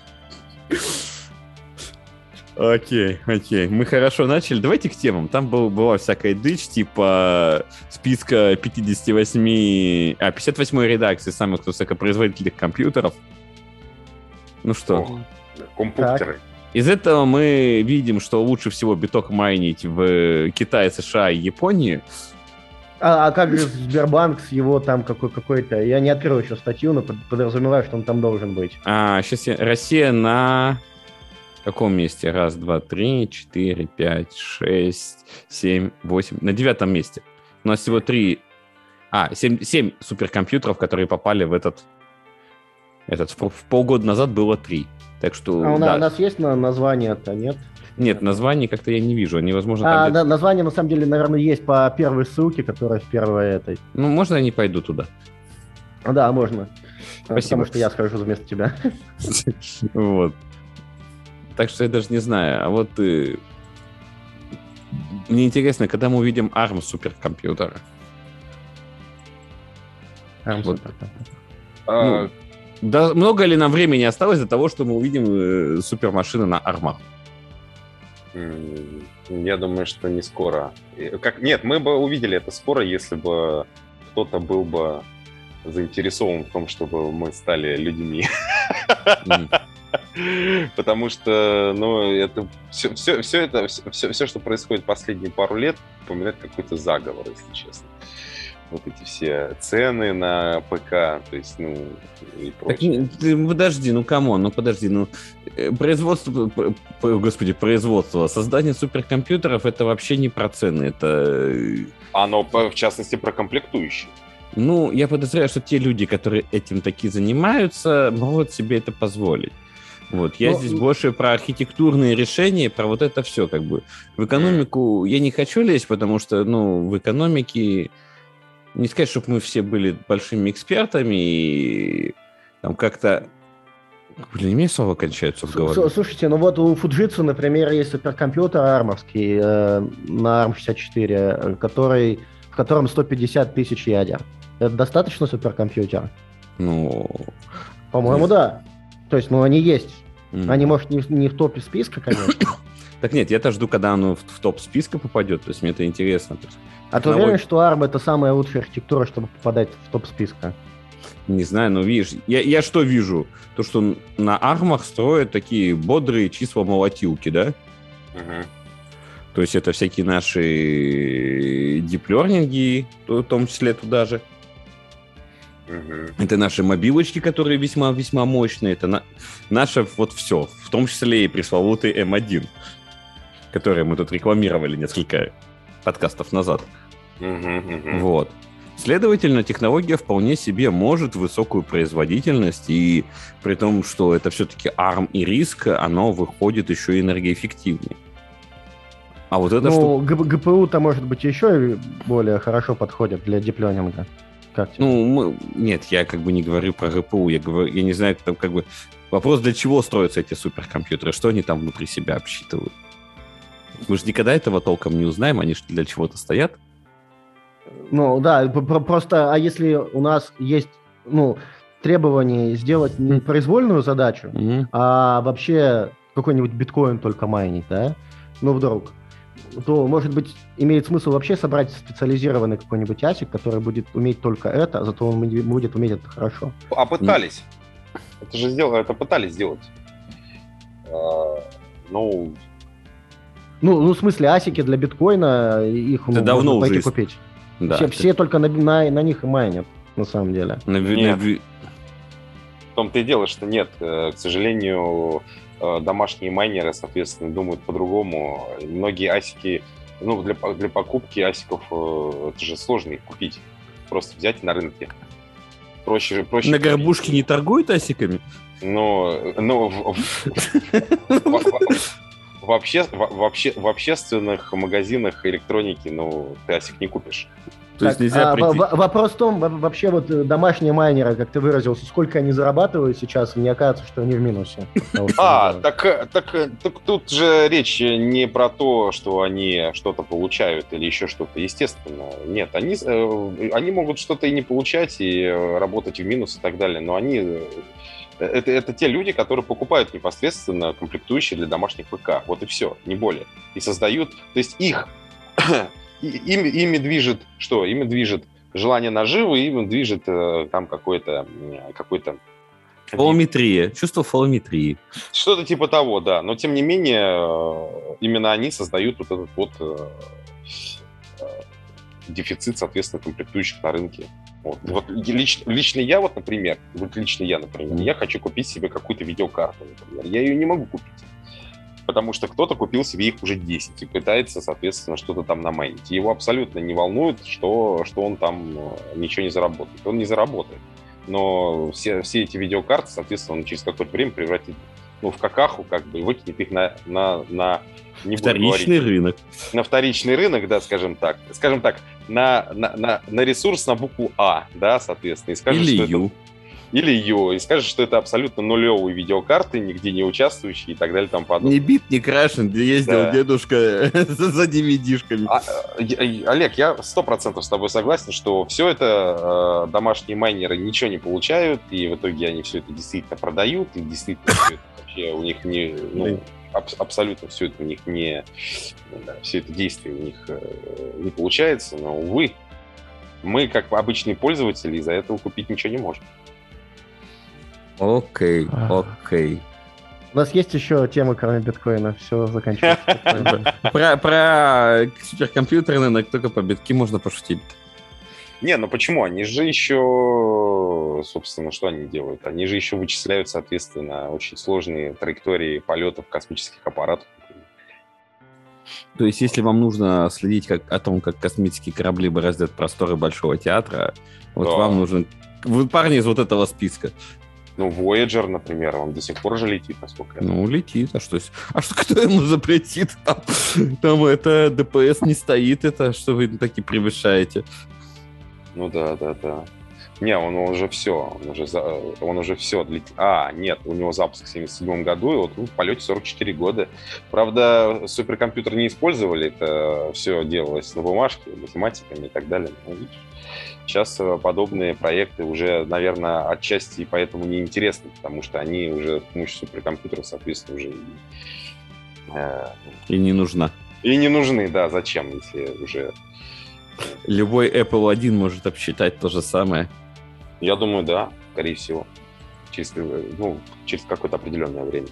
Окей, окей. Мы хорошо начали. Давайте к темам. Там был, была всякая дичь, типа списка пятьдесят восемь... А, пятьдесят восьмой редакции самых высокопроизводительных компьютеров. Ну что, Ох, компьютеры. из этого мы видим, что лучше всего биток майнить в Китае, США и Японии. А, а как же Сбербанк с его там какой- какой-то... Я не открыл еще статью, но под- подразумеваю, что он там должен быть. А, сейчас я... Россия на каком месте? Раз, два, три, четыре, пять, шесть, семь, восемь. На девятом месте. У нас всего три... А, семь, семь суперкомпьютеров, которые попали в этот... этот в, в полгода назад было три. Так что... А у, на- да. у нас есть на- название-то, нет? Нет, названий как-то я не вижу. Они, возможно, там А, где-то- на- название, на самом деле, наверное, есть по первой ссылке, которая в первой этой. Ну, можно я не пойду туда? А, Да, можно. А, Спасибо. Потому что я скажу вместо тебя. Вот. Так что я даже не знаю. А вот э, мне интересно, когда мы увидим арм суперкомпьютера. Вот. А, Да, много ли нам времени осталось до того, что мы увидим э, супермашины на армах? Я думаю, что не скоро. Как... Нет, мы бы увидели это скоро, если бы кто-то был бы заинтересован в том, чтобы мы стали людьми. Mm. Потому что, ну, это все, все, все это, все, все, что происходит последние пару лет, напоминает какой-то заговор, если честно. Вот эти все цены на ПК, то есть, ну, и прочее. Так, подожди, ну, камон, ну, подожди, ну, производство, господи, производство, создание суперкомпьютеров, это вообще не про цены, это... Оно, в частности, про комплектующие. Ну, я подозреваю, что те люди, которые этим таки занимаются, могут себе это позволить. Вот, я Но... здесь больше про архитектурные решения, про вот это все, как бы. В экономику я не хочу лезть, потому что, ну, в экономике... Не сказать, чтобы мы все были большими экспертами и там как-то... Блин, не имею слова кончаются в голове. Слушайте, ну вот у Fujitsu, например, есть суперкомпьютер армовский э, на арм шестьдесят четыре, который, в котором сто пятьдесят тысяч ядер. Это достаточно суперкомпьютер? Ну... По-моему, да. То есть, ну, они есть. Mm. Они, может, не, не в топе списка, конечно. Так нет, я-то жду, когда оно в топ списка попадет. То есть, мне это интересно. А ты уверен, что арм это самая лучшая архитектура, чтобы попадать в топ списка? Не знаю, но видишь, я, я что вижу? То, что на армах строят такие бодрые числа молотилки, да? Uh-huh. То есть это всякие наши диплернинги, в том числе туда же. Uh-huh. Это наши мобилочки, которые весьма-весьма мощные. Это на... наше вот все, в том числе и пресловутый эм один, который мы тут рекламировали несколько подкастов назад. Uh-huh, uh-huh. Вот. Следовательно, технология вполне себе может высокую производительность, и при том, что это все-таки арм и риск, оно выходит еще и энергоэффективнее. А вот это ну, что... ГПУ-то, может быть, еще более хорошо подходит для диплёнинга. Как тебе? Ну, мы... нет, я как бы не говорю про ГПУ, я, говорю... я не знаю, там как бы... Вопрос, для чего строятся эти суперкомпьютеры, что они там внутри себя обсчитывают. Мы же никогда этого толком не узнаем, они же для чего-то стоят. Ну, да, просто, а если у нас есть, ну, требование сделать не произвольную задачу, mm-hmm. а вообще какой-нибудь биткоин только майнить, да, ну, вдруг, то, может быть, имеет смысл вообще собрать специализированный какой-нибудь асик, который будет уметь только это, а зато он будет уметь это хорошо. А пытались. Mm-hmm. Это же сделали, это пытались сделать. А, ну... Ну, ну, в смысле, асики для биткоина, их да можно давно пойти уже купить. Да, все, ты... все только на, на, на них и майнят, на самом деле. На... Нет. В том-то и дело, что нет. К сожалению, домашние майнеры, соответственно, думают по-другому. Многие асики, ну, для, для покупки асиков, это же сложно их купить. Просто взять на рынке. Проще, проще на горбушке не торгуют асиками? Ну, ну... В, обще, в, в, обще, в общественных магазинах электроники, ну, ты асик не купишь. То есть так, нельзя а, прийти... в, вопрос в том, вообще вот домашние майнеры, как ты выразился, сколько они зарабатывают сейчас, мне кажется, что они в минусе. А, так, так, так тут же речь не про то, что они что-то получают или еще что-то. Естественно, нет. Они, они могут что-то и не получать, и работать в минус и так далее, но они... Это, это те люди, которые покупают непосредственно комплектующие для домашних ПК. Вот и все, не более. И создают... То есть их... ими, ими движет... Что? Ими движет желание наживы, ими движет э, там какой-то... какой-то фалометрия. Чувство фалометрии. Что-то типа того, да. Но, тем не менее, именно они создают вот этот вот э, э, дефицит, соответственно, комплектующих на рынке. Вот. Вот лично, лично я, вот, например, вот лично я, например, я хочу купить себе какую-то видеокарту, например. Я ее не могу купить, потому что кто-то купил себе их уже десять и пытается, соответственно, что-то там намайнить. Его абсолютно не волнует, что, что он там ничего не заработает. Он не заработает. Но все, все эти видеокарты, соответственно, он через какое-то время превратит, ну, в какаху, как бы, и выкинет их на... на, на не вторичный говорить, рынок. На вторичный рынок, да, скажем так. Скажем так, на, на, на, на ресурс на букву А, да, соответственно. И скажет, или что Ю. Это... или Ю, и скажет, что это абсолютно нулевые видеокарты, нигде не участвующие и так далее и тому подобное. Не бит, не крашен, где ездил да. дедушка за ди ви ди-шками. А, Олег, я сто процентов с тобой согласен, что все это э, домашние майнеры ничего не получают, и в итоге они все это действительно продают, и действительно все это вообще у них не... Ну, аб- абсолютно все это у них не... Да, все это действие у них э, не получается, но, увы, мы, как обычные пользователи, из-за этого купить ничего не можем. Окей, окей. У нас есть еще темы, кроме биткоина. Все, заканчивается. Про, про суперкомпьютеры, наверное, только по битке можно пошутить. Не, ну почему? Они же еще, собственно, что они делают? Они же еще вычисляют, соответственно, очень сложные траектории полетов космических аппаратов. То есть, если вам нужно следить как, о том, как космические корабли бороздят просторы Большого театра, вот да. вам нужен... Вы парни из вот этого списка. Ну, Voyager, например, он до сих пор же летит, насколько я знаю. Ну, летит, а что? А что кто ему запретит? Там, там это ДПС не стоит, это что вы таки превышаете. Ну да, да, да. Не, он, он уже все, он уже, он уже все летит. А, нет, у него запуск в семьдесят седьмом году, и вот он в полете сорок четыре года. Правда, суперкомпьютер не использовали, это все делалось на бумажке, математиками и так далее. Но, видишь, сейчас подобные проекты уже, наверное, отчасти поэтому неинтересны, потому что они уже с помощью суперкомпьютеров, соответственно, уже... Э, и не нужна. И не нужны, да, зачем, если уже... Любой Apple один может обсчитать то же самое. Я думаю, да, скорее всего. Через, ну, через какое-то определенное время.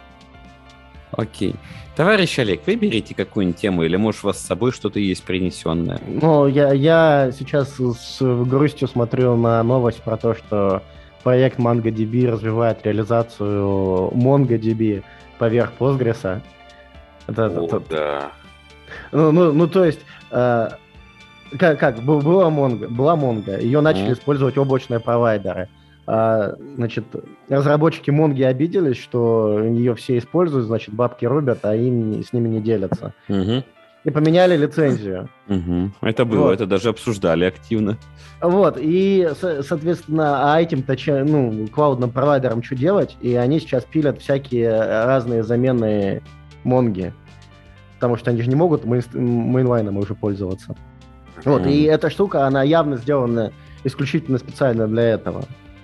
Окей. Товарищ Олег, выберите какую-нибудь тему, или, может, у вас с собой что-то есть принесенное? Ну, я, я сейчас с грустью смотрю на новость про то, что проект MongoDB развивает реализацию MongoDB поверх Postgres. Это, О, это, да. Ну, ну, ну, то есть... Э, Как, как была Mongo, была Mongo, ее начали mm. использовать облачные провайдеры. А, значит, разработчики Mongo обиделись, что ее все используют, значит, бабки рубят, а им с ними не делятся. Mm-hmm. И поменяли лицензию. Mm-hmm. Это было, вот. Это даже обсуждали активно. Вот, и, соответственно, а этим-то, ну, клаудным провайдерам что делать? И они сейчас пилят всякие разные замены Mongo, потому что они же не могут мейнлайном уже пользоваться. Вот, mm. и эта штука, она явно сделана исключительно специально для этого.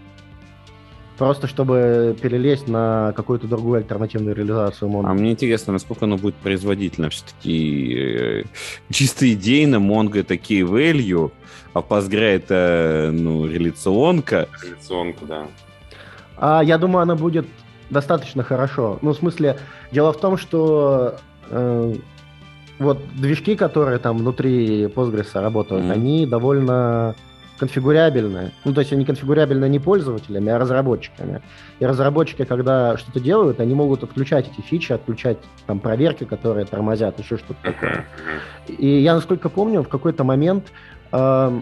Просто чтобы перелезть на какую-то другую альтернативную реализацию Mongo. А мне интересно, насколько оно будет производительно. Все-таки э, чисто идейно Mongo это key value, а Postgre это, ну, реляционка. Реляционка, да. А я думаю, она будет достаточно хорошо. Ну, в смысле, дело в том, что... Э, Вот движки, которые там внутри Postgres работают, mm-hmm. они довольно конфигурабельны. Ну, то есть они конфигурабельны не пользователями, а разработчиками. И разработчики, когда что-то делают, они могут отключать эти фичи, отключать там проверки, которые тормозят, еще что-то такое. И я, насколько помню, в какой-то момент э,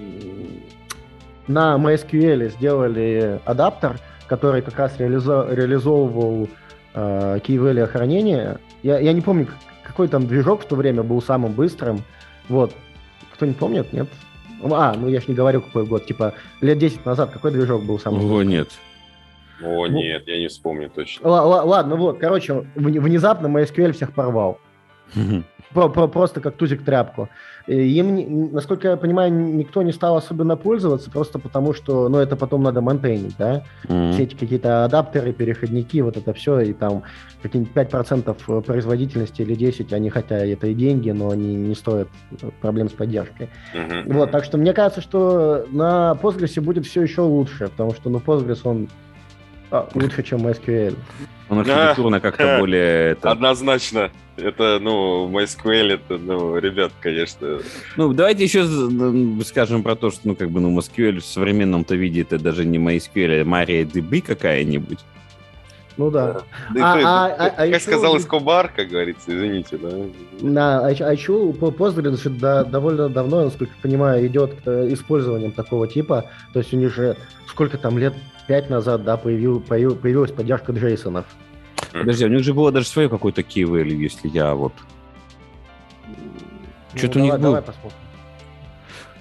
на MySQL сделали адаптер, который как раз реализо- реализовывал э, key-value хранения. Я, я не помню, какой там движок в то время был самым быстрым. Вот. Кто не помнит, нет? А, ну я ж не говорю, какой год. Типа, лет десять назад какой движок был самым О, быстрым? нет. О, ну, нет, я не вспомню точно. Л- л- ладно, вот, короче, внезапно MySQL всех порвал. Про- про- просто как тузик тряпку. Им, насколько я понимаю, никто не стал особенно пользоваться, просто потому что, ну, это потом надо монтейнить, да? Mm-hmm. Все эти какие-то адаптеры, переходники, вот это все, и там какие-нибудь пять процентов производительности или десять процентов, они, хотя это и деньги, но они не стоят проблем с поддержкой. Mm-hmm. Вот, так что мне кажется, что на Postgres будет все еще лучше, потому что, ну, Postgres, он а, лучше, чем MySQL. Он архитектурно как-то более... Это... Однозначно. Это, ну, MySQL, это, ну, ребят, конечно... Ну, давайте еще скажем про то, что, ну, как бы, ну, MySQL в современном-то виде это даже не MySQL, а MariaDB какая-нибудь. Ну, да. да а, а, а, как а сказал Эскобар, как говорится, извините, да? Да, а, а еще Postgres да, довольно давно, насколько я понимаю, идет к использованию такого типа. То есть у них же сколько там лет пять назад, да, появил, появ, появилась поддержка джейсонов. Подожди, у них же было даже свое какое-то key value, если я вот... Ну, Что-то давай, у них было... давай посмотрим.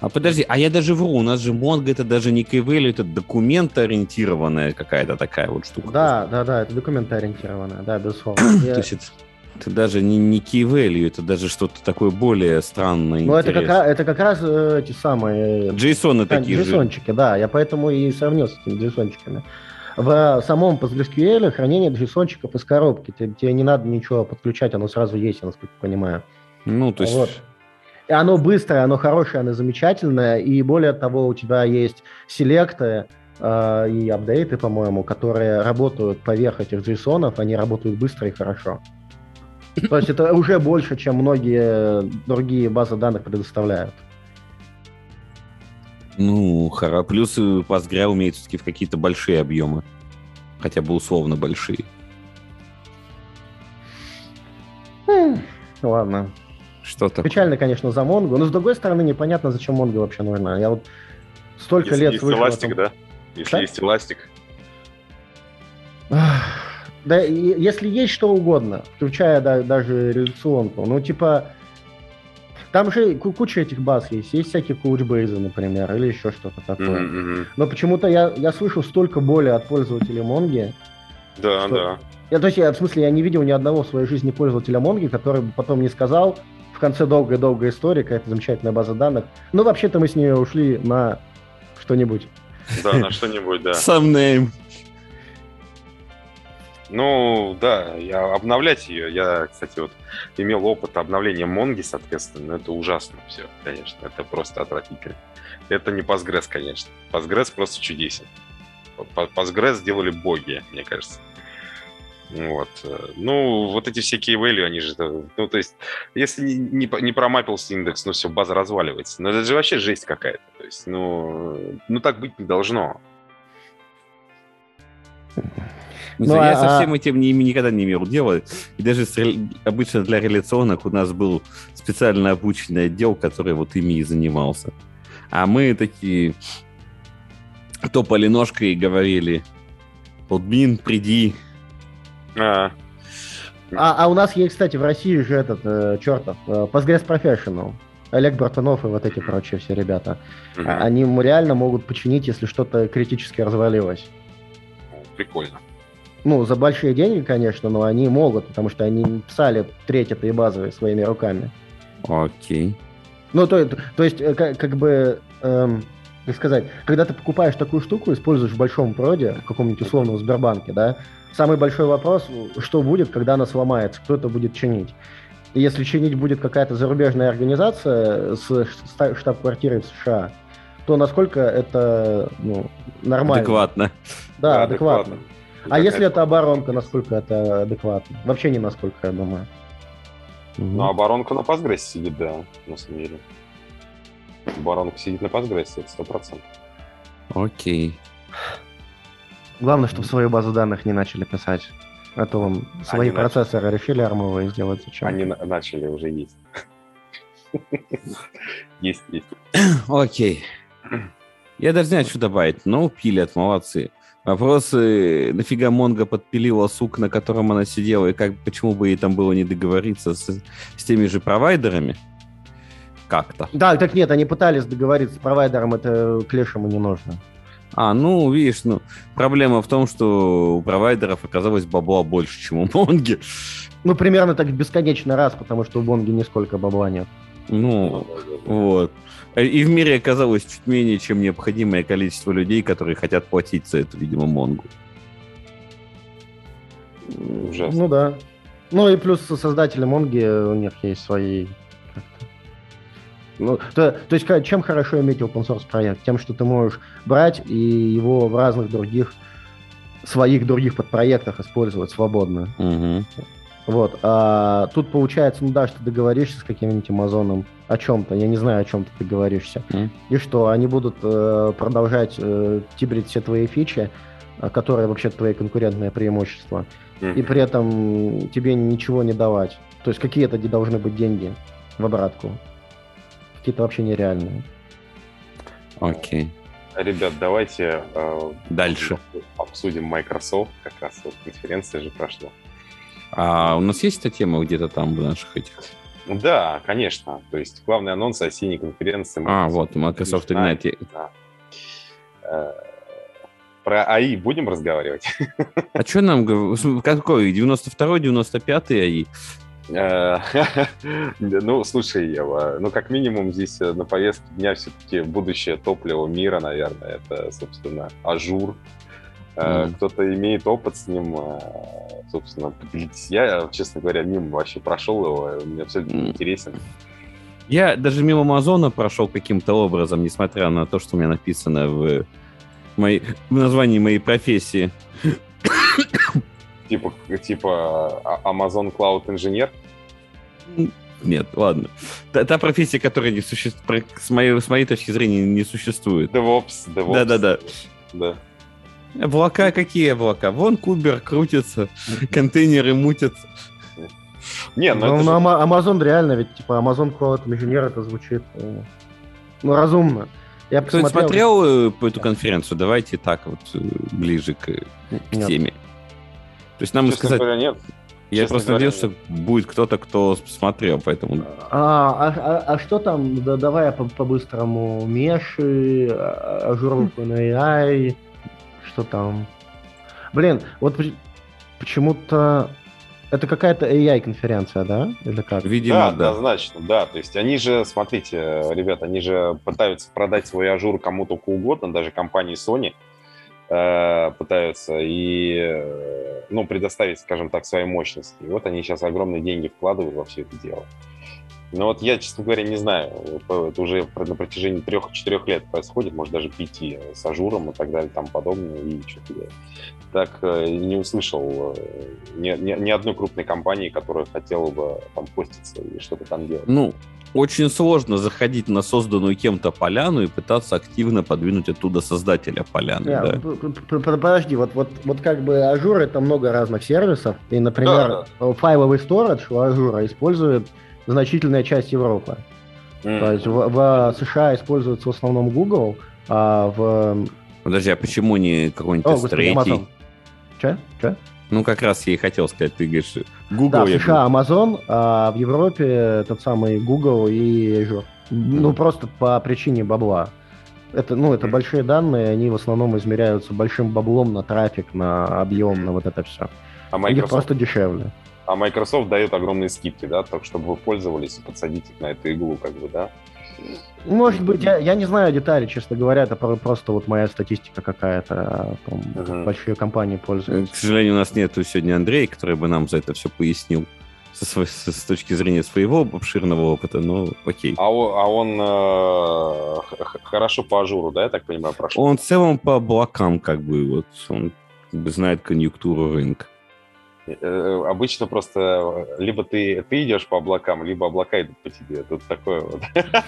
А подожди, а я даже вру, у нас же Mongo это даже не key value, это документоориентированная какая-то такая вот штука. Да, да, да, это документоориентированная, да, безусловно. То есть это, это даже не, не key value, это даже что-то такое более странное. Ну, это как, раз, это как раз э, эти самые... JSON такие же. JSON-чики, да, я поэтому и сравнил с этими JSON-чиками. В самом PostgreSQL хранение JSON-чиков из коробки, тебе, тебе не надо ничего подключать, оно сразу есть, я насколько понимаю. Ну, то есть... Вот. И оно быстрое, оно хорошее, оно замечательное, и более того, у тебя есть селекты э, и апдейты, по-моему, которые работают поверх этих JSON-ов, они работают быстро и хорошо. То есть это уже больше, чем многие другие базы данных предоставляют. Ну, хара. Плюс Postgre умеет все-таки в какие-то большие объемы. Хотя бы условно большие. Хм, ладно. Что такое? Печально, конечно, за Mongo, но с другой стороны, непонятно, зачем Mongo вообще нужна. Я вот столько Если лет есть слышал... эластик, том... да? Если Да? есть эластик. Да, и, если есть что угодно, включая да, даже реляционку, ну, типа, там же куча этих баз есть, есть всякие Couchbase, например, или еще что-то такое. Mm-hmm. Но почему-то я, я слышу столько боли от пользователей Mongo. Да, что... да. Я, то есть, я, в смысле, я не видел ни одного в своей жизни пользователя Mongo, который бы потом не сказал в конце долгой-долгой истории, какая-то замечательная база данных. Ну, вообще-то мы с нее ушли на что-нибудь. Да, на что-нибудь, да. Some name. Ну, да, я обновлять ее. Я, кстати, вот имел опыт обновления Mongo, соответственно, но это ужасно все, конечно. Это просто отвратительно. Это не Postgres, конечно. Postgres просто чудесен. Postgres сделали боги, мне кажется. Вот. Ну, вот эти все key value, они же... Ну, то есть, если не, не, не промапился индекс, ну, все, база разваливается. Но это же вообще жесть какая-то. То есть, ну, ну так быть не должно. Ну, я а... со всем этим не, никогда не имел дела. И даже с, обычно для реляционных у нас был специально обученный отдел, который вот ими и занимался. А мы такие топали ножкой и говорили: «Админ, приди». А. А, а у нас есть, кстати, в России же этот, э, чертов, э, Postgres Professional. Олег Бартунов и вот эти прочие все ребята. Mm-hmm. Они реально могут починить, если что-то критически развалилось. Прикольно. Ну, за большие деньги, конечно, но они могут, потому что они писали треть этой базы своими руками. Окей. Okay. Ну, то, то есть, как, как бы, эм, как сказать, когда ты покупаешь такую штуку, используешь в большом проде, в каком-нибудь условном Сбербанке, да, самый большой вопрос, что будет, когда она сломается, кто это будет чинить. И если чинить будет какая-то зарубежная организация с штаб-квартирой в США, то насколько это, ну, нормально? Адекватно. Да, да, адекватно. адекватно. А если это оборонка, насколько это адекватно? Вообще не насколько, я думаю. Ну, угу. Оборонка на Postgres сидит, да, на самом деле. Оборонка сидит на Postgres, это сто процентов. Окей. Главное, чтобы свою базу данных не начали писать. А то вам свои Они процессоры начали. решили армовые сделать зачем? Они на- начали, уже есть. Есть, есть. Окей. Я даже не знаю, что добавить, но пилят, молодцы. Вопрос, нафига Mongo подпилила сук, на котором она сидела, и как, почему бы ей там было не договориться с, с теми же провайдерами? Как-то. Да, так нет, они пытались договориться с провайдером, это клешему не нужно. А, ну, видишь, ну, проблема в том, что у провайдеров оказалось бабла больше, чем у Mongo. Ну, примерно так бесконечно раз, потому что у Mongo нисколько бабла нет. Ну, вот. И в мире оказалось чуть менее, чем необходимое количество людей, которые хотят платить за это, видимо, Mongo. Ужасно. Ну да. Ну и плюс создатели Mongo, у них есть свои... Ну, то, то есть, чем хорошо иметь open source проект? Тем, что ты можешь брать и его в разных других, своих других подпроектах использовать свободно. Угу. Вот. А тут получается, ну да, что ты договоришься с каким-нибудь Амазоном о чем-то, я не знаю, о чем ты договоришься, mm. и что они будут э, продолжать э, тибрить все твои фичи, которые вообще твои конкурентные преимущества, mm. и при этом тебе ничего не давать. То есть какие-то должны быть деньги в обратку. Какие-то вообще нереальные. Окей. Okay. Ребят, давайте э, дальше обсудим Microsoft. Как раз вот конференция же прошла. А у нас есть эта тема где-то там в наших этих Да, конечно. То есть главный анонс осенней конференции. А, вот, Microsoft Ignite. Да. Про эй ай будем разговаривать? А что нам говорить? Какой? девяносто второй, девяносто пятый эй ай? Ну, слушай, Ева, ну, как минимум здесь на повестке дня все-таки будущее топливо мира, наверное. Это, собственно, Ажур. Mm. Кто-то имеет опыт с ним, собственно, поделитесь. Я, честно говоря, мимо вообще прошел его, мне абсолютно mm. интересен. Я даже мимо Амазона прошел каким-то образом, несмотря на то, что у меня написано в, моей, в названии моей профессии. Типа, типа Amazon Cloud инженер? Нет, ладно. Та, та профессия, которая не существует, с моей, с моей точки зрения, не существует. DevOps, DevOps. Да-да-да. Да. Облака какие облака? Вон кубер крутится, контейнеры мутятся. Не, ну, ну же... Amazon реально, ведь типа Amazon Cloud инженер, это звучит ну, разумно. Я Кто посмотрел... смотрел по эту конференцию? Давайте так вот ближе к, к теме. То есть нам сказать... Говоря, нет. Я Честно просто говоря, надеюсь, что будет кто-то, кто смотрел, поэтому... А, а, а что там? Да, давай по-быстрому. Меши, Ажур эй ай, что там? Блин, вот почему-то... Это какая-то эй ай-конференция, да? Или как? Видимо, да, да, однозначно, да. То есть они же, смотрите, ребята, они же пытаются продать свой ажур кому только угодно, даже компании Sony э, пытаются и, ну, предоставить, скажем так, свои мощности. И вот они сейчас огромные деньги вкладывают во все это дело. Но вот я, честно говоря, не знаю, это уже на протяжении трех-четырех лет происходит, может, даже пяти, с ажуром и так далее, там подобное, и что-то я так не услышал ни, ни, ни одной крупной компании, которая хотела бы там поститься и что-то там делать. Ну, очень сложно заходить на созданную кем-то поляну и пытаться активно подвинуть оттуда создателя поляны. Yeah, да. Подожди, вот, вот, вот как бы Ажур — это много разных сервисов, и, например, да, да. файловый сторидж у Ажура использует значительная часть Европы. Mm. То есть в, в США используется в основном Google, а в... Подожди, а почему не какой-нибудь третий? Че? Че? Ну, как раз я и хотел сказать, ты говоришь, Google... Да, в США Amazon, а в Европе тот самый Google и Azure. Mm. Ну, просто по причине бабла. Это, ну, это mm. большие данные, они в основном измеряются большим баблом на трафик, на объем, на вот это все. А Microsoft? Их просто дешевле. А Microsoft дает огромные скидки, да, так чтобы вы пользовались и подсадить их на эту иглу, как бы, да? Может быть, я, я не знаю детали, честно говоря, это просто вот моя статистика какая-то, там, uh-huh. большие компании пользуются. К сожалению, у нас нету сегодня Андрея, который бы нам за это все пояснил со свой, с, с точки зрения своего обширного опыта, но окей. А, а он э, хорошо по ажуру, да, я так понимаю, прошел? Он в целом по облакам, как бы, вот, он как бы знает конъюнктуру рынка. Обычно просто либо ты, ты идешь по облакам, либо облака идут по тебе. Тут такое вот.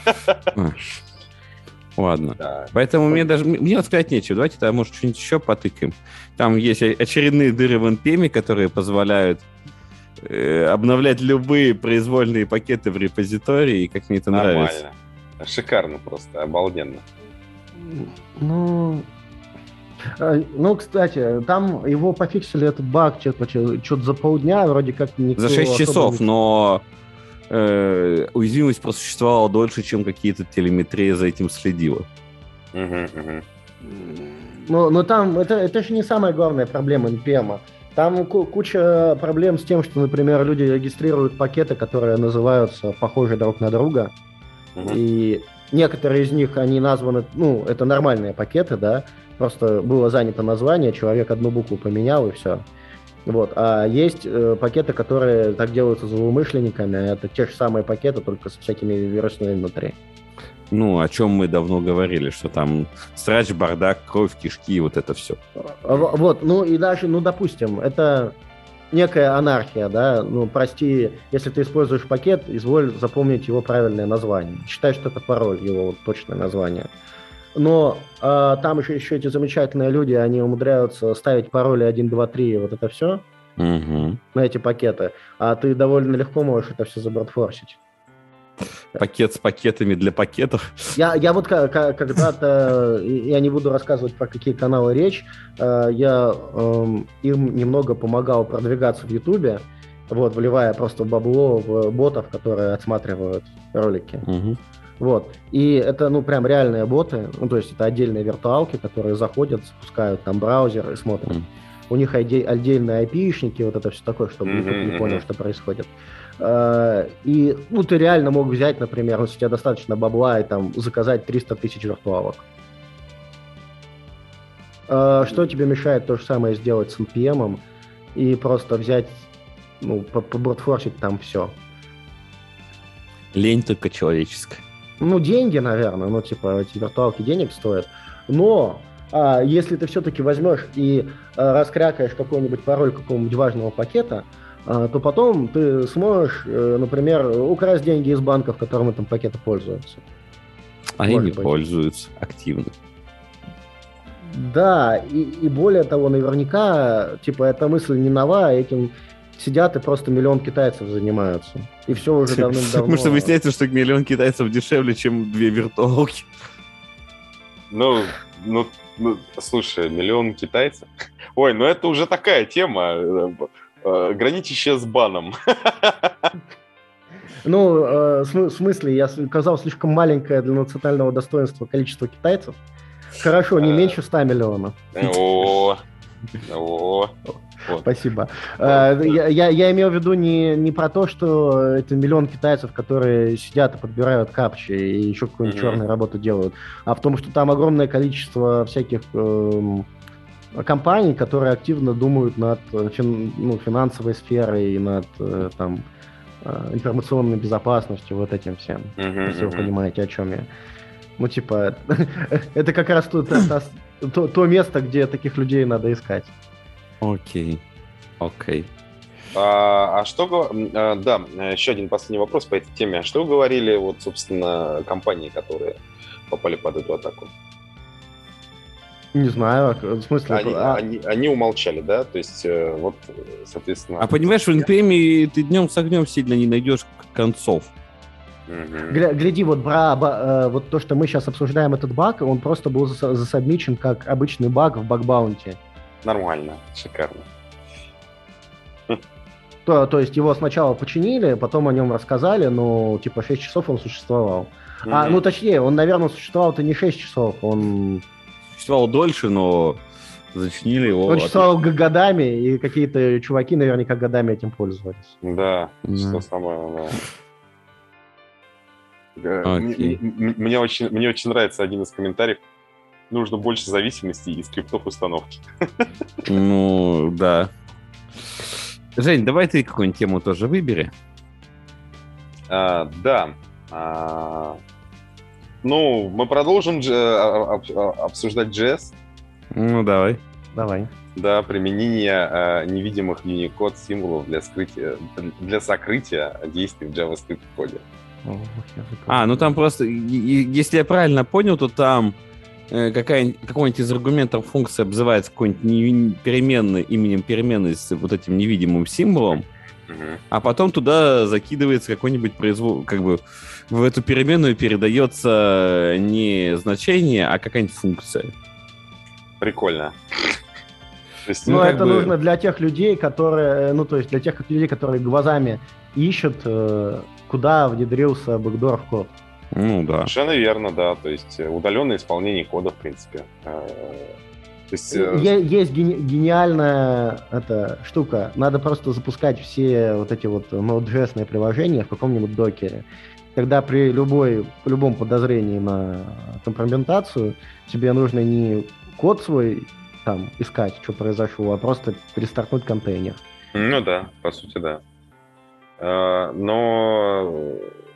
Ладно. Да. Поэтому мне даже... Мне сказать нечего. Давайте тогда, может, что-нибудь еще потыкаем. Там есть очередные дыры в эн пи эм, которые позволяют э, обновлять любые произвольные пакеты в репозитории, как мне это Нормально. Нравится. Шикарно просто, обалденно. Ну... Ну, кстати, там его пофиксили, этот баг, что-то, что-то за полдня, вроде как никто... За шесть часов, не... но э, уязвимость просуществовала дольше, чем какие-то телеметрии за этим следила. Uh-huh, uh-huh. Но, но там, это, это же не самая главная проблема эн пи эм. Там куча проблем с тем, что, например, люди регистрируют пакеты, которые называются похожи друг на друга, uh-huh. и некоторые из них, они названы, ну, это нормальные пакеты, да, просто было занято название, человек одну букву поменял, и все. Вот. А есть э, пакеты, которые так делаются злоумышленниками. Это те же самые пакеты, только с всякими вирусами внутри. Ну, о чем мы давно говорили, что там срач, бардак, кровь, кишки, вот это все. Вот, ну и даже, ну, допустим, это некая анархия, да, ну, прости, если ты используешь пакет, изволь запомнить его правильное название. Считай, что это пароль, его вот, точное название. Но а, там еще, еще эти замечательные люди, они умудряются ставить пароли один, два, три, вот это все угу. на эти пакеты. А ты довольно легко можешь это все забродфорсить. Пакет с пакетами для пакетов. Я, я вот когда-то, я не буду рассказывать, про какие каналы речь, я им немного помогал продвигаться в Ютубе, вот, вливая просто бабло в ботов, которые отсматривают ролики. Угу. Вот. И это, ну, прям реальные боты, ну, то есть это отдельные виртуалки, которые заходят, запускают там браузер и смотрят. Mm. У них оде- отдельные ай пи-шники, вот это все такое, чтобы mm-hmm. YouTube не понял, что происходит. И, ну, ты реально мог взять, например, если у тебя достаточно бабла, и там заказать триста тысяч виртуалок. Что тебе мешает то же самое сделать с эн пи эм и просто взять, ну, побрутфорсить там все? Лень только человеческая. Ну, деньги, наверное, ну, типа, эти виртуалки денег стоят. Но а, если ты все-таки возьмешь и а, раскрякаешь какой-нибудь пароль какого-нибудь важного пакета, а, то потом ты сможешь, а, например, украсть деньги из банков, которым этим пакетом пользуются. Они не быть. Пользуются активно. Да, и, и более того, наверняка, типа, эта мысль не нова, этим сидят и просто миллион китайцев занимаются. И все уже давным-давно... Потому что выясняется, что миллион китайцев дешевле, чем две виртуалки. Ну, ну, ну, слушай, миллион китайцев? Ой, ну это уже такая тема, э, граничащая с баном. Ну, э, в смысле, я сказал, слишком маленькое для национального достоинства количество китайцев. Хорошо, не меньше ста миллионов. О, о. Вот. Спасибо. Вот. Я, я, я имел в виду не, не про то, что это миллион китайцев, которые сидят и подбирают капчи и еще какую-нибудь mm-hmm. черную работу делают, а в том, что там огромное количество всяких э, компаний, которые активно думают над фин, ну, финансовой сферой и над э, там, э, информационной безопасностью, вот этим всем, mm-hmm. если вы понимаете, о чем я. Ну, типа, это как раз то, то, то место, где таких людей надо искать. Окей, окей. А, а что... А, да, еще один последний вопрос по этой теме. Что вы говорили, вот, собственно, компании, которые попали под эту атаку? Не знаю, в смысле... Они, а... они, они умолчали, да? То есть, вот, соответственно... А понимаешь, в эн пи эм ты днем с огнем сильно не найдешь концов. Угу. Гляди, вот, бра, ба, вот то, что мы сейчас обсуждаем этот баг, он просто был засабмичен как обычный баг в баг-баунти. Нормально, шикарно. То, то есть его сначала починили, потом о нем рассказали, но типа шесть часов он существовал. Mm-hmm. А, ну точнее, он, наверное, существовал-то не шесть часов, он... Существовал дольше, но зачинили его... Он существовал годами, и какие-то чуваки наверняка годами этим пользовались. Да, mm-hmm. что самое... Да. Okay. Мне, мне, очень, мне очень нравится один из комментариев. Нужно больше зависимости и скриптов установки. Ну, да. Жень, давай ты какую-нибудь тему тоже выбери. А, да. А, ну, мы продолжим дж... обсуждать джей эс. Ну, давай. Давай. Да, применение а, невидимых Unicode символов для, скрытия, для сокрытия действий в JavaScript коде. А, ну там просто, если я правильно понял, то там какая, какой-нибудь из аргументов функции обзывается какой-нибудь переменной, именем переменной с вот этим невидимым символом, uh-huh. а потом туда закидывается какой-нибудь произвол... как бы в эту переменную передается не значение, а какая-нибудь функция. Прикольно. Есть, ну, ну это бы... нужно для тех людей, которые, ну, то есть для тех людей, которые глазами ищут, куда внедрился бэкдор в код. Ну, да. Совершенно верно, да. То есть удаленное исполнение кода, в принципе. То есть... Есть гениальная эта штука. Надо просто запускать все вот эти вот Node.js-ные приложения в каком-нибудь докере. Тогда при любой, любом подозрении на компрометацию тебе нужно не код свой там искать, что произошло, а просто перестартнуть контейнер. Ну да, по сути, да. Но...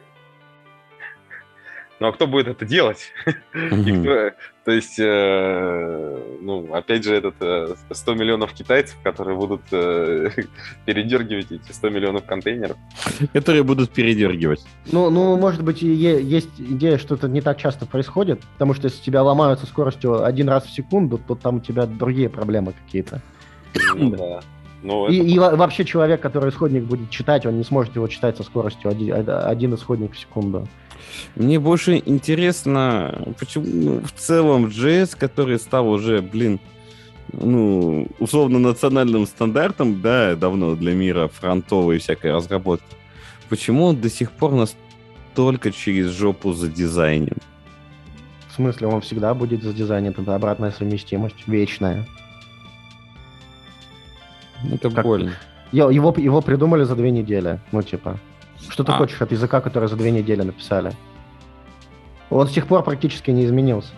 Ну, а кто будет это делать? Mm-hmm. кто... То есть, э, ну, опять же, этот э, сто миллионов китайцев, которые будут э, передергивать эти сто миллионов контейнеров. Которые будут передергивать. Ну, ну, может быть, и есть идея, что это не так часто происходит, потому что если тебя ломают со скоростью один раз в секунду, то там у тебя другие проблемы какие-то. Ну, да. Ну, и, и вообще человек, который исходник будет читать, он не сможет его читать со скоростью один, один исходник в секунду. Мне больше интересно, почему в целом джей эс, который стал уже, блин, ну, условно национальным стандартом, да, давно для мира фронтовой всякой разработки, почему он до сих пор настолько через жопу задизайнен? В смысле, он всегда будет задизайнен, это обратная совместимость, вечная. Это Как... больно. Его, его придумали за две недели, ну, типа. Что ты а. хочешь от языка, который за две недели написали? Он с тех пор практически не изменился.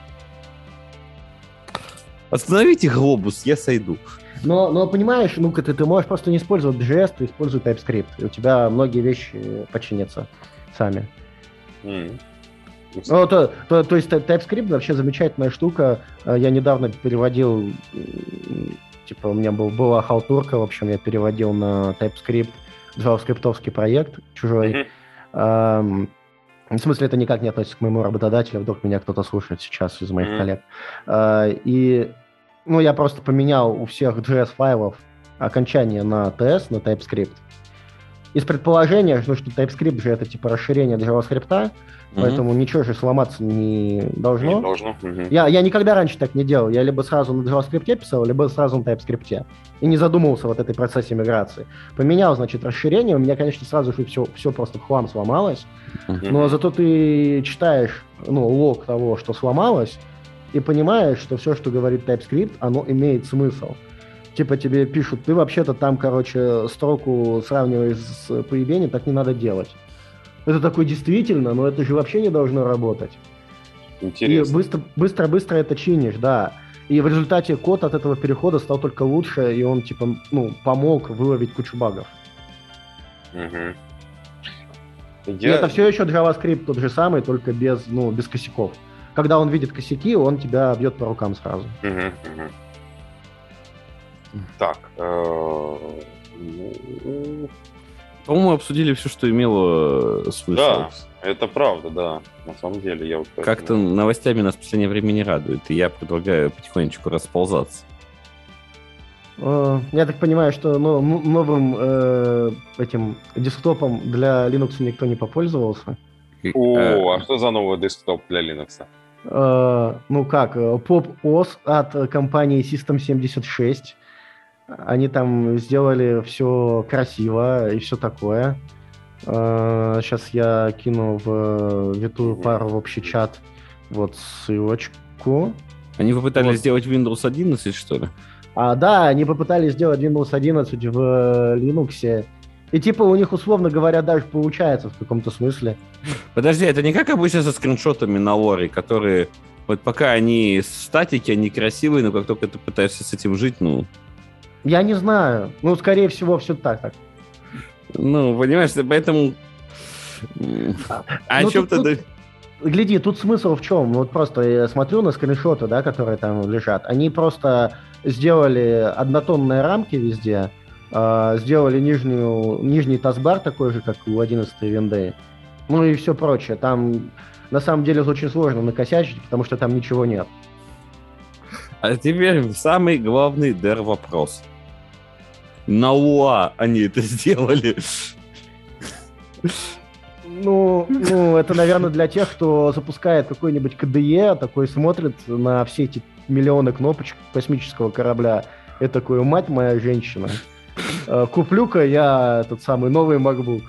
Остановите глобус, я сойду. Но, но понимаешь, ну, ты, ты можешь просто не использовать джей эс, ты используй TypeScript, и у тебя многие вещи починятся сами. Mm. Ну, то, то, то есть TypeScript вообще замечательная штука. Я недавно переводил, типа, у меня был, была халтурка, в общем, я переводил на TypeScript JavaScript-овский проект чужой. Mm-hmm. Um, в смысле, это никак не относится к моему работодателю, вдруг меня кто-то слушает сейчас из моих mm-hmm. коллег. Uh, и, ну, я просто поменял у всех джей эс-файлов окончание на ти эс, на TypeScript. Из предположения, что, что TypeScript же это типа расширение JavaScript, mm-hmm. поэтому ничего же сломаться не должно. Не должно. Mm-hmm. Я, я никогда раньше так не делал. Я либо сразу на JavaScript писал, либо сразу на TypeScript. И не задумывался вот этой процессе миграции. Поменял, значит, расширение. У меня, конечно, сразу же все, все просто в хлам сломалось. Mm-hmm. Но зато ты читаешь, ну, лог того, что сломалось, и понимаешь, что все, что говорит TypeScript, оно имеет смысл. Типа тебе пишут, ты вообще-то там, короче, строку сравниваешь с поведением, так не надо делать. Это такое действительно, но это же вообще не должно работать. Интересно. И быстро, быстро, быстро это чинишь, да. И в результате код от этого перехода стал только лучше, и он, типа, ну, помог выловить кучу багов. Угу. Я... И это все еще JavaScript тот же самый, только без, ну, без косяков. Когда он видит косяки, он тебя бьет по рукам сразу. Угу, угу. Так. По-моему, обсудили все, что имело смысл. Да, это правда, да. На самом деле, я вот как-то новостями нас в последнее время не радует, и я предлагаю потихонечку расползаться. Я так понимаю, что ну, новым э, этим десктопом для Linux никто не попользовался. О, а что за новый десктоп для Linux? Э, ну как, PopOS от компании System семьдесят шесть. Они там сделали все красиво и все такое. Сейчас я кину в витую пару в общий чат вот ссылочку. Они попытались вот. сделать Windows одиннадцать, что ли? А, да, они попытались сделать Windows одиннадцать в Linux. И типа у них, условно говоря, даже получается в каком-то смысле. Подожди, это не как обычно со скриншотами на лоре, которые вот пока они статики, они красивые, но как только ты пытаешься с этим жить, ну... Я не знаю. Ну, скорее всего, все так так. Ну, понимаешь, поэтому... А о чем тут, ты... Тут, гляди, тут смысл в чем? Вот просто я смотрю на скриншоты, да, которые там лежат. Они просто сделали однотонные рамки везде, э, сделали нижнюю, нижний таскбар такой же, как у одиннадцатой винды. Ну и все прочее. Там на самом деле очень сложно накосячить, потому что там ничего нет. А теперь самый главный дэр-вопрос. На УА они это сделали. Ну, ну, это, наверное, для тех, кто запускает какой-нибудь ка дэ е, такой смотрит на все эти миллионы кнопочек космического корабля. И такой, мать моя женщина, куплю-ка я этот самый новый MacBook.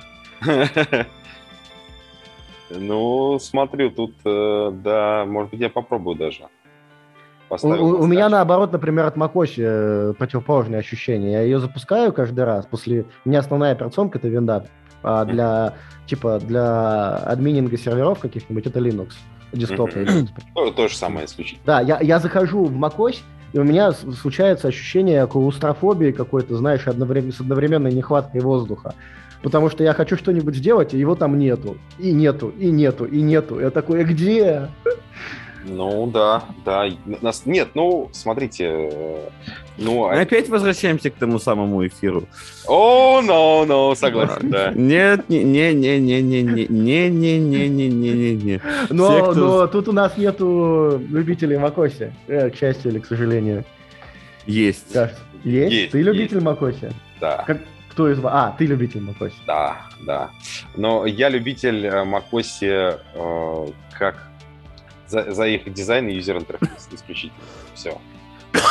Ну, смотрю, тут, да, может быть, я попробую даже. У, у меня, наоборот, например, от macOS противоположное ощущение. Я ее запускаю каждый раз. После... У меня основная операционка — это винда. А для, типа, для админинга серверов каких-нибудь это Linux. Десктоп. Mm-hmm. То, то же самое исключительно. Да, я, я захожу в macOS, и у меня случается ощущение клаустрофобии какой-то, знаешь, одновременно, с одновременной нехваткой воздуха. Потому что я хочу что-нибудь сделать, и его там нету. И нету, и нету, и нету. Я такой, а где? Ну, да, да. Нас... Нет, ну, смотрите. Ну, Мы опять возвращаемся к тому самому эфиру. О, ну, ну, согласен, да. Нет, не, не, не, не, не, не, не, не, не, не, не, не, не. Но, но тут у нас нету любителей macOS, к счастью или к сожалению. Есть. Есть? Есть. Ты любитель macOS? Да. Как... Кто из вас? А, ты любитель macOS. Да, да. Но я любитель macOS э, как за, за их дизайн и юзер-интерфейс исключительно. Все.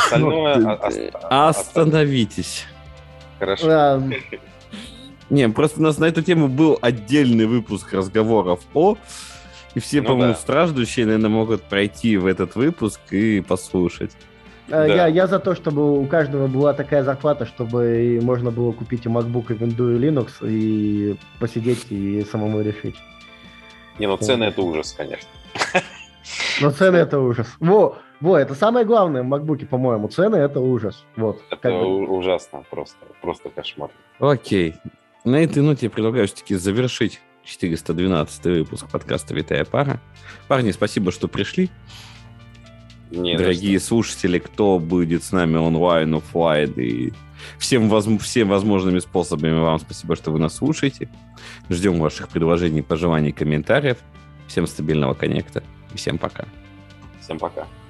остальное... Ну, о- о- Остановитесь. Хорошо. Да, Не, просто у нас на эту тему был отдельный выпуск разговоров о... И все, Ну по-моему, да. страждущие, наверное, могут пройти в этот выпуск и послушать. э, Да. я, я за то, чтобы у каждого была такая зарплата, чтобы и можно было купить и MacBook, и Windows, и Linux, и посидеть и самому решить. Не, ну цены это ужас, конечно. Но цены это ужас. Во, во, это самое главное в MacBook, по-моему. Цены это ужас. Вот. Это как бы. у- ужасно, просто, просто кошмар. Окей. На этой ноте я предлагаю все-таки завершить четыреста двенадцатый выпуск подкаста «Витая пара». Парни, спасибо, что пришли. Не, Дорогие слушатели, кто будет с нами онлайн, офлайн и всем, воз- всем возможными способами вам спасибо, что вы нас слушаете. Ждем ваших предложений, пожеланий, комментариев. Всем стабильного коннекта и всем пока. всем пока.